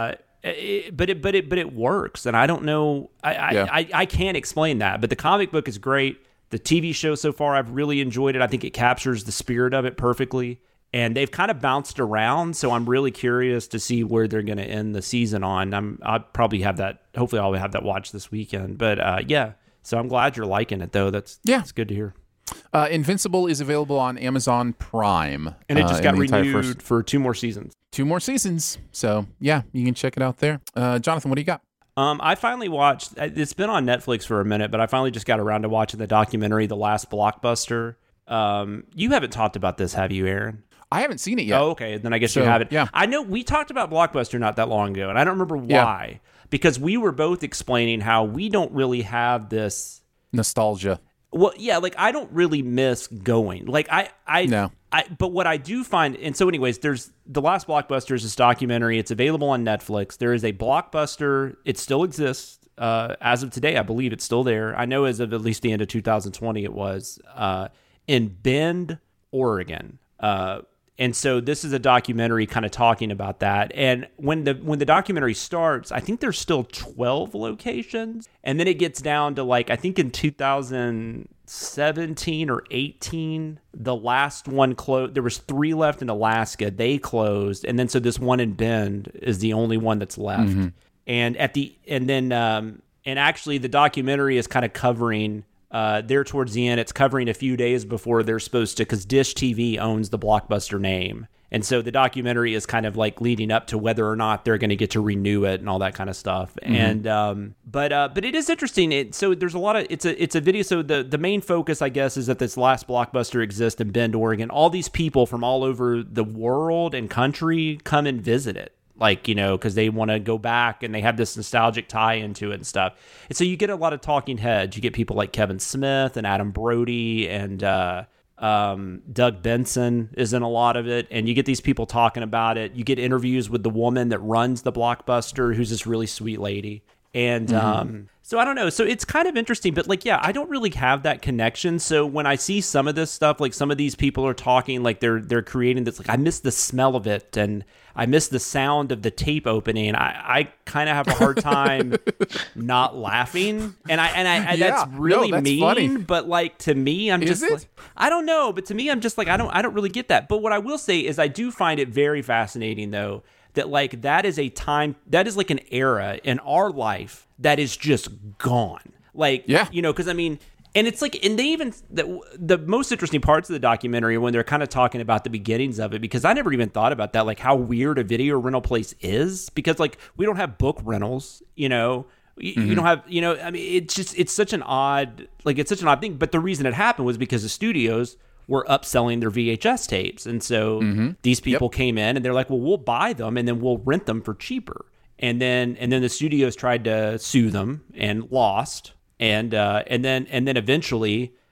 but it works, and I don't know. I can't explain that, but the comic book is great. The TV show so far, I've really enjoyed it. I think it captures the spirit of it perfectly, and they've kind of bounced around. So I'm really curious to see where they're going to end the season on. I'll probably have that. Hopefully, I'll have that watch this weekend. But yeah, so I'm glad you're liking it, though. That's good to hear. Invincible is available on Amazon Prime. And it just got renewed for 2 more seasons. 2 more seasons. So, yeah, you can check it out there. Jonathan, what do you got? I finally watched, it's been on Netflix for a minute, but I finally just got around to watching the documentary, The Last Blockbuster. You haven't talked about this, have you, Aaron? I haven't seen it yet. Oh, okay. Then I guess you haven't. Yeah. I know we talked about Blockbuster not that long ago, and I don't remember why. Because we were both explaining how we don't really have this nostalgia. Well, yeah, like I don't really miss going. Like but what I do find, and so anyways, there's The Last Blockbuster is this documentary. It's available on Netflix. There is a Blockbuster. It still exists. As of today, I believe it's still there. I know as of at least the end of 2020 it was, in Bend, Oregon. And so this is a documentary kind of talking about that. And when the documentary starts, I think there's still 12 locations. And then it gets down to I think in 2017 or 18, the last one closed. There was 3 left in Alaska. They closed. And then so this one in Bend is the only one that's left. Mm-hmm. And actually the documentary is kind of covering there towards the end, it's covering a few days before they're supposed to, because Dish TV owns the Blockbuster name. And so the documentary is kind of leading up to whether or not they're going to get to renew it and all that kind of stuff. Mm-hmm. And but it is interesting. So there's a lot of it's a video. So the main focus, I guess, is that this Last Blockbuster exists in Bend, Oregon. All these people from all over the world and country come and visit it. Because they want to go back and they have this nostalgic tie into it and stuff. And so you get a lot of talking heads. You get people like Kevin Smith and Adam Brody and Doug Benson is in a lot of it. And you get these people talking about it. You get interviews with the woman that runs the Blockbuster, who's this really sweet lady. And so I don't know. So it's kind of interesting, but I don't really have that connection. So when I see some of this stuff, some of these people are talking, they're creating this, I miss the smell of it and I miss the sound of the tape opening. I kind of have a hard time not laughing. And I that's really mean, funny. But to me, I'm just I don't know. But to me, I'm just I don't really get that. But what I will say is I do find it very fascinating though, that that is a time, that is an era in our life that is just gone. Because and it's and they even, the most interesting parts of the documentary are when they're kind of talking about the beginnings of it, because I never even thought about that, how weird a video rental place is, because we don't have book rentals, you don't have, it's such an odd, it's such an odd thing. But the reason it happened was because the studios were upselling their VHS tapes. And so these people came in and they're like, well, we'll buy them and then we'll rent them for cheaper. And then the studios tried to sue them and lost. And then eventually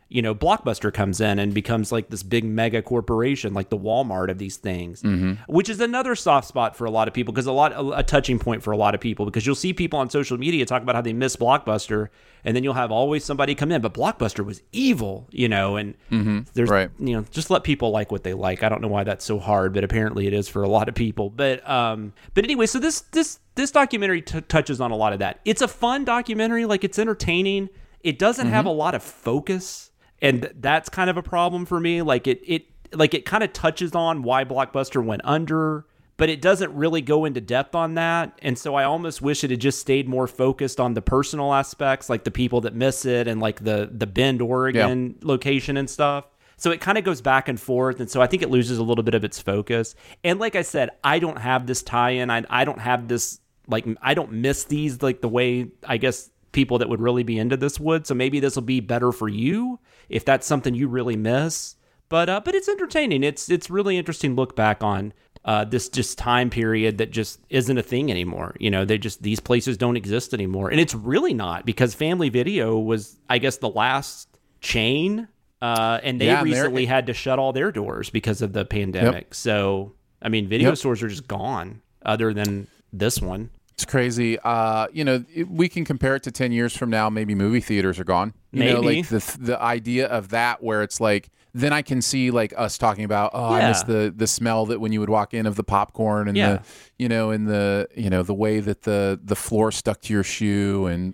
Blockbuster comes in and becomes like this big mega corporation, like the Walmart of these things, which is another soft spot for a lot of people, because a touching point for a lot of people, because you'll see people on social media talk about how they miss Blockbuster, and then you'll have always somebody come in, but Blockbuster was evil, and there's, just let people like what they like. I don't know why that's so hard, but apparently it is for a lot of people. But anyway, so this documentary touches on a lot of that. It's a fun documentary, like it's entertaining. It doesn't have a lot of focus. And that's kind of a problem for me. Like it kind of touches on why Blockbuster went under, but it doesn't really go into depth on that. And so I almost wish it had just stayed more focused on the personal aspects, like the people that miss it and like the Bend, Oregon location and stuff. So it kind of goes back and forth. And so I think it loses a little bit of its focus. And like I said, I don't have this tie-in. I don't have this, like, I don't miss these like the way, I guess, people that would really be into this would. So maybe this will be better for you if that's something you really miss. But it's entertaining. It's really interesting look back on this just time period that just isn't a thing anymore. These places don't exist anymore. And it's really not, because Family Video was, I guess, the last chain. And they recently had to shut all their doors because of the pandemic. Yep. So, I mean, video stores are just gone other than this one. It's crazy. We can compare it to 10 years from now. Maybe movie theaters are gone. Like the idea of that, where it's like, then I can see like us talking about, I miss the smell that when you would walk in of the popcorn and the way that the floor stuck to your shoe and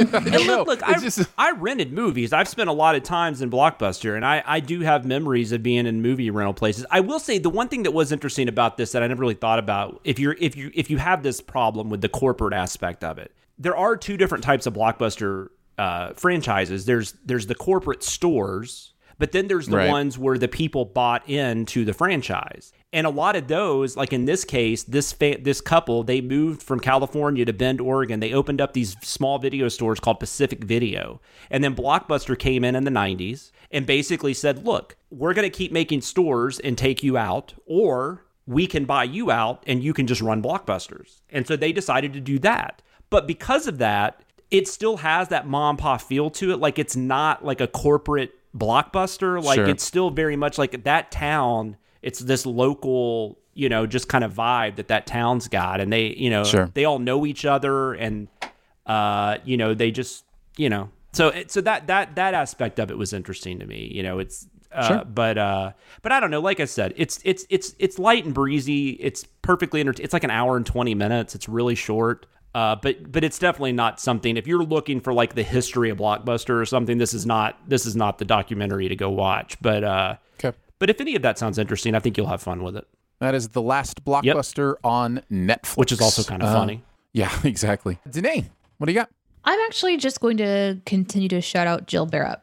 I rented movies. I've spent a lot of times in Blockbuster, and I do have memories of being in movie rental places. I will say the one thing that was interesting about this that I never really thought about, if you have this problem with the corporate aspect of it, there are two different types of Blockbuster franchises. There's the corporate stores, but then there's the ones where the people bought into the franchise. And a lot of those, like in this case, this couple, they moved from California to Bend, Oregon. They opened up these small video stores called Pacific Video. And then Blockbuster came in the 90s and basically said, look, we're going to keep making stores and take you out, or we can buy you out and you can just run Blockbusters. And so they decided to do that. But because of that, it still has that mom and pop feel to it. Like it's not like a corporate Blockbuster. Like it's still very much like that town. It's this local, just kind of vibe that town's got. And they, they all know each other, and, they just, so that aspect of it was interesting to me. It's, but I don't know. Like I said, it's light and breezy. It's perfectly it's like an hour and 20 minutes. It's really short. But it's definitely not something, if you're looking for like the history of Blockbuster or something, this is not the documentary to go watch. But but if any of that sounds interesting, I think you'll have fun with it. That is The Last Blockbuster on Netflix, which is also kind of funny. Yeah, exactly. Danae, what do you got? I'm actually just going to continue to shout out Jill Barrett.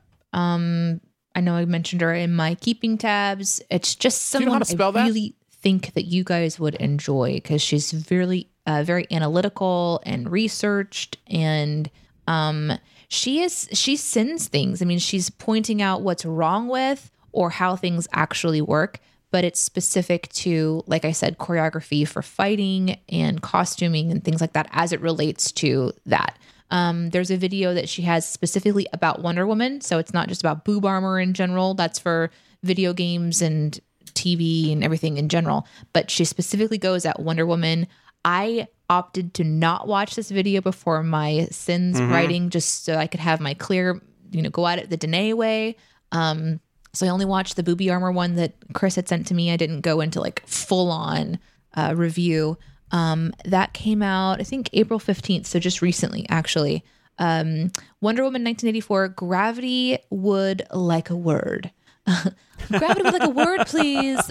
I know I mentioned her in my keeping tabs. It's just someone I really think that you guys would enjoy, because she's very analytical and researched, and she sends things. I mean, she's pointing out what's wrong with or how things actually work, but it's specific to, like I said, choreography for fighting and costuming and things like that as it relates to that. There's a video that she has specifically about Wonder Woman, so it's not just about boob armor in general. That's for video games and TV and everything in general, but she specifically goes at Wonder Woman. I opted to not watch this video before my sins writing, just so I could have my clear, go at it the Danae way. So I only watched the booby armor one that Chris had sent to me. I didn't go into like full on review. That came out, I think, April 15th. So just recently, actually. Wonder Woman 1984, Gravity Would Like a Word. Gravity would like a word, please.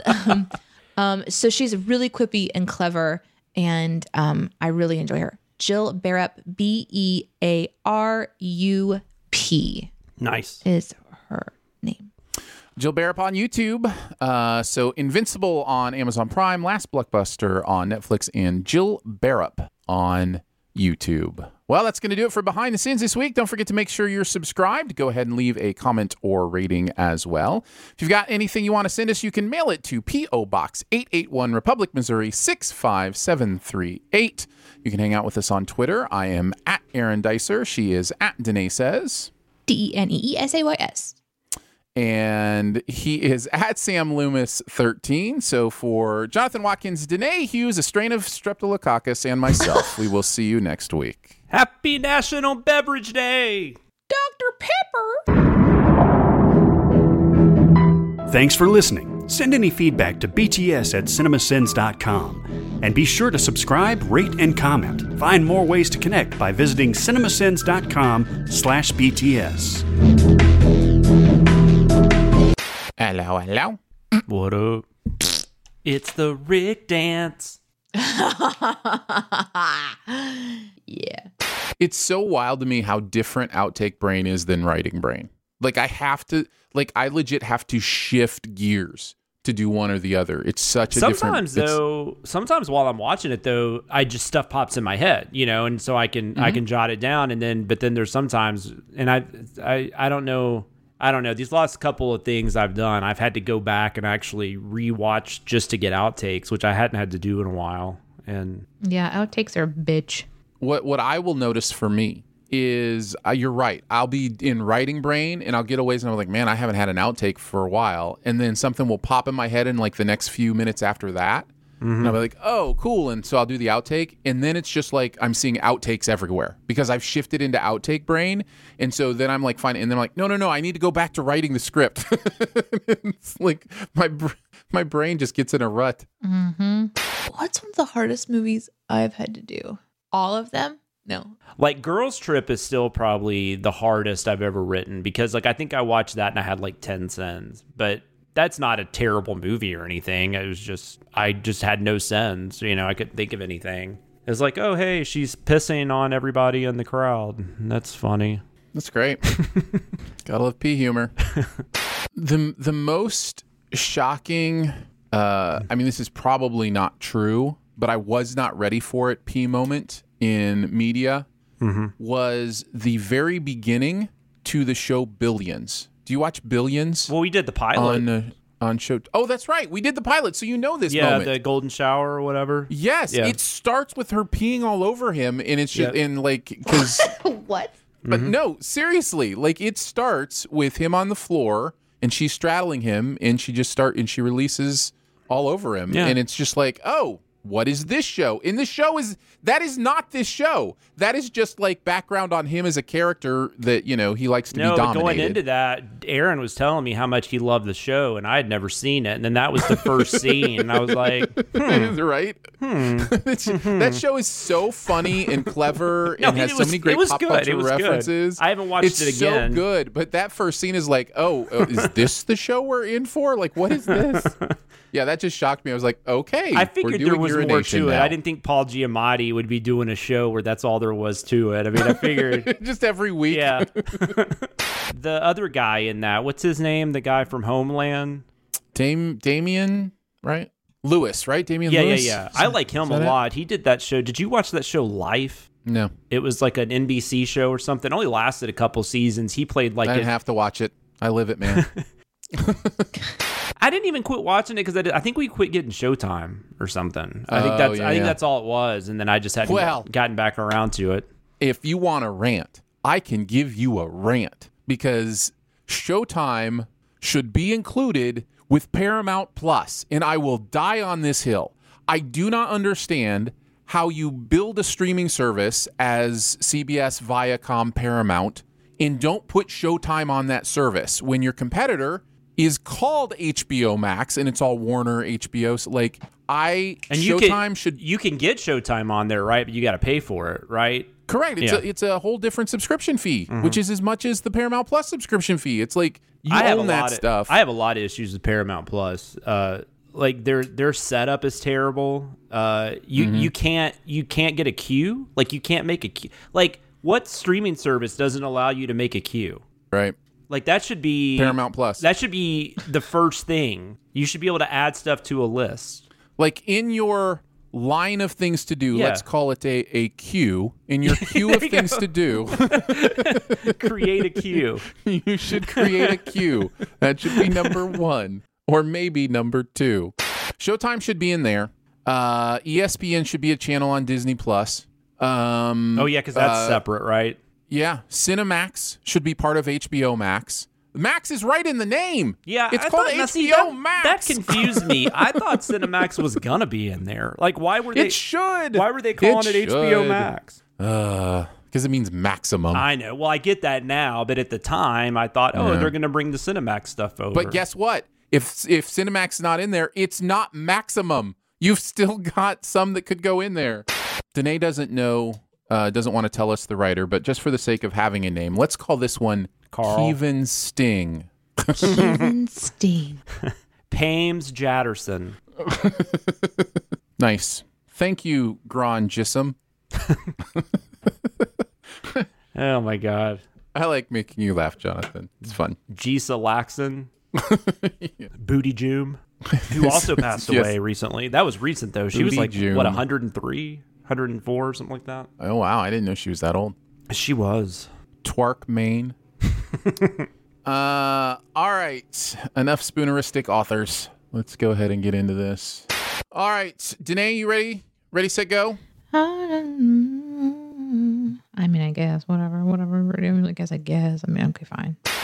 So she's really quippy and clever, and I really enjoy her. Jill Barrett, Bearup. Nice. Is her name. Jill Barrett on YouTube. So Invincible on Amazon Prime, Last Blockbuster on Netflix, and Jill Barrett on YouTube. Well, that's going to do it for Behind the Scenes this week. Don't forget to make sure you're subscribed. Go ahead and leave a comment or rating as well. If you've got anything you want to send us, you can mail it to P.O. Box 881, Republic, Missouri 65738. You can hang out with us on Twitter. I am at Aaron Dicer. She is at Danae Says. DeneeSays. And he is at Sam Loomis 13. So for Jonathan Watkins, Danae Hughes, a strain of Streptococcus, and myself, we will see you next week. Happy National Beverage Day! Dr. Pepper! Thanks for listening. Send any feedback to bts@cinemasins.com. And be sure to subscribe, rate, and comment. Find more ways to connect by visiting cinemasins.com/BTS. Hello. What up? It's the Rick Dance. Yeah. It's so wild to me how different outtake brain is than writing brain. Like I legit have to shift gears to do one or the other. It's such a sometimes while I'm watching it though, stuff pops in my head, and so I can jot it down, but then there's sometimes, and I don't know. These last couple of things I've done, I've had to go back and actually rewatch just to get outtakes, which I hadn't had to do in a while. And yeah, outtakes are a bitch. What I will notice for me is, you're right. I'll be in writing brain and I'll get a ways and I'm like, man, I haven't had an outtake for a while. And then something will pop in my head in like the next few minutes after that. And I'll be like, oh, cool. And so I'll do the outtake. And then it's just like I'm seeing outtakes everywhere because I've shifted into outtake brain. And so then I'm like, fine. And then I'm like, no, I need to go back to writing the script. It's like my brain just gets in a rut. Mm-hmm. What's one of the hardest movies I've had to do? All of them? No. Like Girls Trip is still probably the hardest I've ever written because I think I watched that and I had like 10 sends. But that's not a terrible movie or anything. It was I just had no sense. I couldn't think of anything. It's like, oh, hey, she's pissing on everybody in the crowd. That's funny. That's great. Gotta love pee humor. The most shocking, this is probably not true, but I was not ready for it, pee moment in media was the very beginning to the show Billions. Do you watch Billions? Well, we did the pilot on show. Oh, that's right. We did the pilot, so you know this Yeah, moment. the golden shower or whatever. Yes, yeah. It starts with her peeing all over him, and it's just because what? But no, seriously, like it starts with him on the floor, and she's straddling him, and she releases all over him, and it's just like, oh. What is this show? And this show that is not this show. That is just like background on him as a character that, he likes to be dominated. But going into that, Aaron was telling me how much he loved the show, and I had never seen it. And then that was the first scene, and I was like, right? That show is so funny and clever and has so many great pop culture references. Good. I haven't watched it again. It's so good, but that first scene is like, oh, is this the show we're in for? Like, what is this? Yeah, that just shocked me. I was like, okay, I figured there was more to it. Now. I didn't think Paul Giamatti would be doing a show where that's all there was to it. I mean, I figured just every week. Yeah. The other guy in that, what's his name? The guy from Homeland, Damian, right? Lewis, right? Damian Lewis. Yeah. I like him a lot. He did that show. Did you watch that show Life? No. It was like an NBC show or something. It only lasted a couple seasons. He played like I didn't have to watch it. I live it, man. I didn't even quit watching it because I think we quit getting Showtime or something. I think that's all it was, and then I just hadn't gotten back around to it. If you want a rant, I can give you a rant because Showtime should be included with Paramount Plus, and I will die on this hill. I do not understand how you build a streaming service as CBS, Viacom, Paramount, and don't put Showtime on that service when your competitor is called HBO Max and it's all Warner, HBO. So like you can get Showtime on there, right? But you got to pay for it, right? Correct. It's a whole different subscription fee, which is as much as the Paramount Plus subscription fee. It's like you own that stuff. I have a lot of issues with Paramount Plus. Like their setup is terrible. You can't get a queue. Like you can't make a queue. Like what streaming service doesn't allow you to make a queue? Right. Like that should be Paramount Plus. That should be the first thing. You should be able to add stuff to a list. Like in your line of things to do, let's call it a queue. In your queue of things to do. Create a queue. You should create a queue. That should be number 1. Or maybe number 2. Showtime should be in there. ESPN should be a channel on Disney Plus. Because that's separate, right? Yeah, Cinemax should be part of HBO Max. Max is right in the name. Yeah, it's I called thought, now, HBO see, Max. That confused me. I thought Cinemax was gonna be in there. Like, why were they? It should. Why were they calling it HBO Max? Because it means maximum. I know. Well, I get that now, but at the time, I thought, they're gonna bring the Cinemax stuff over. But guess what? If Cinemax is not in there, it's not maximum. You've still got some that could go in there. Danae doesn't know, doesn't want to tell us the writer, but just for the sake of having a name, let's call this one Carl. Kevin Sting. Kevin Sting. Pames Jadderson. Nice. Thank you, Gron Jism. Oh my God. I like making you laugh, Jonathan. It's fun. Jisa Laxon. Booty Joom, who also passed away recently. That was recent, though. She was like, Joom. what, 103, 104, something like that? Oh, wow. I didn't know she was that old. She was. Twark Maine. All right. Enough spooneristic authors. Let's go ahead and get into this. All right. Danae, you ready? Ready, set, go? I mean, I guess. Whatever. I guess. I mean, okay, fine.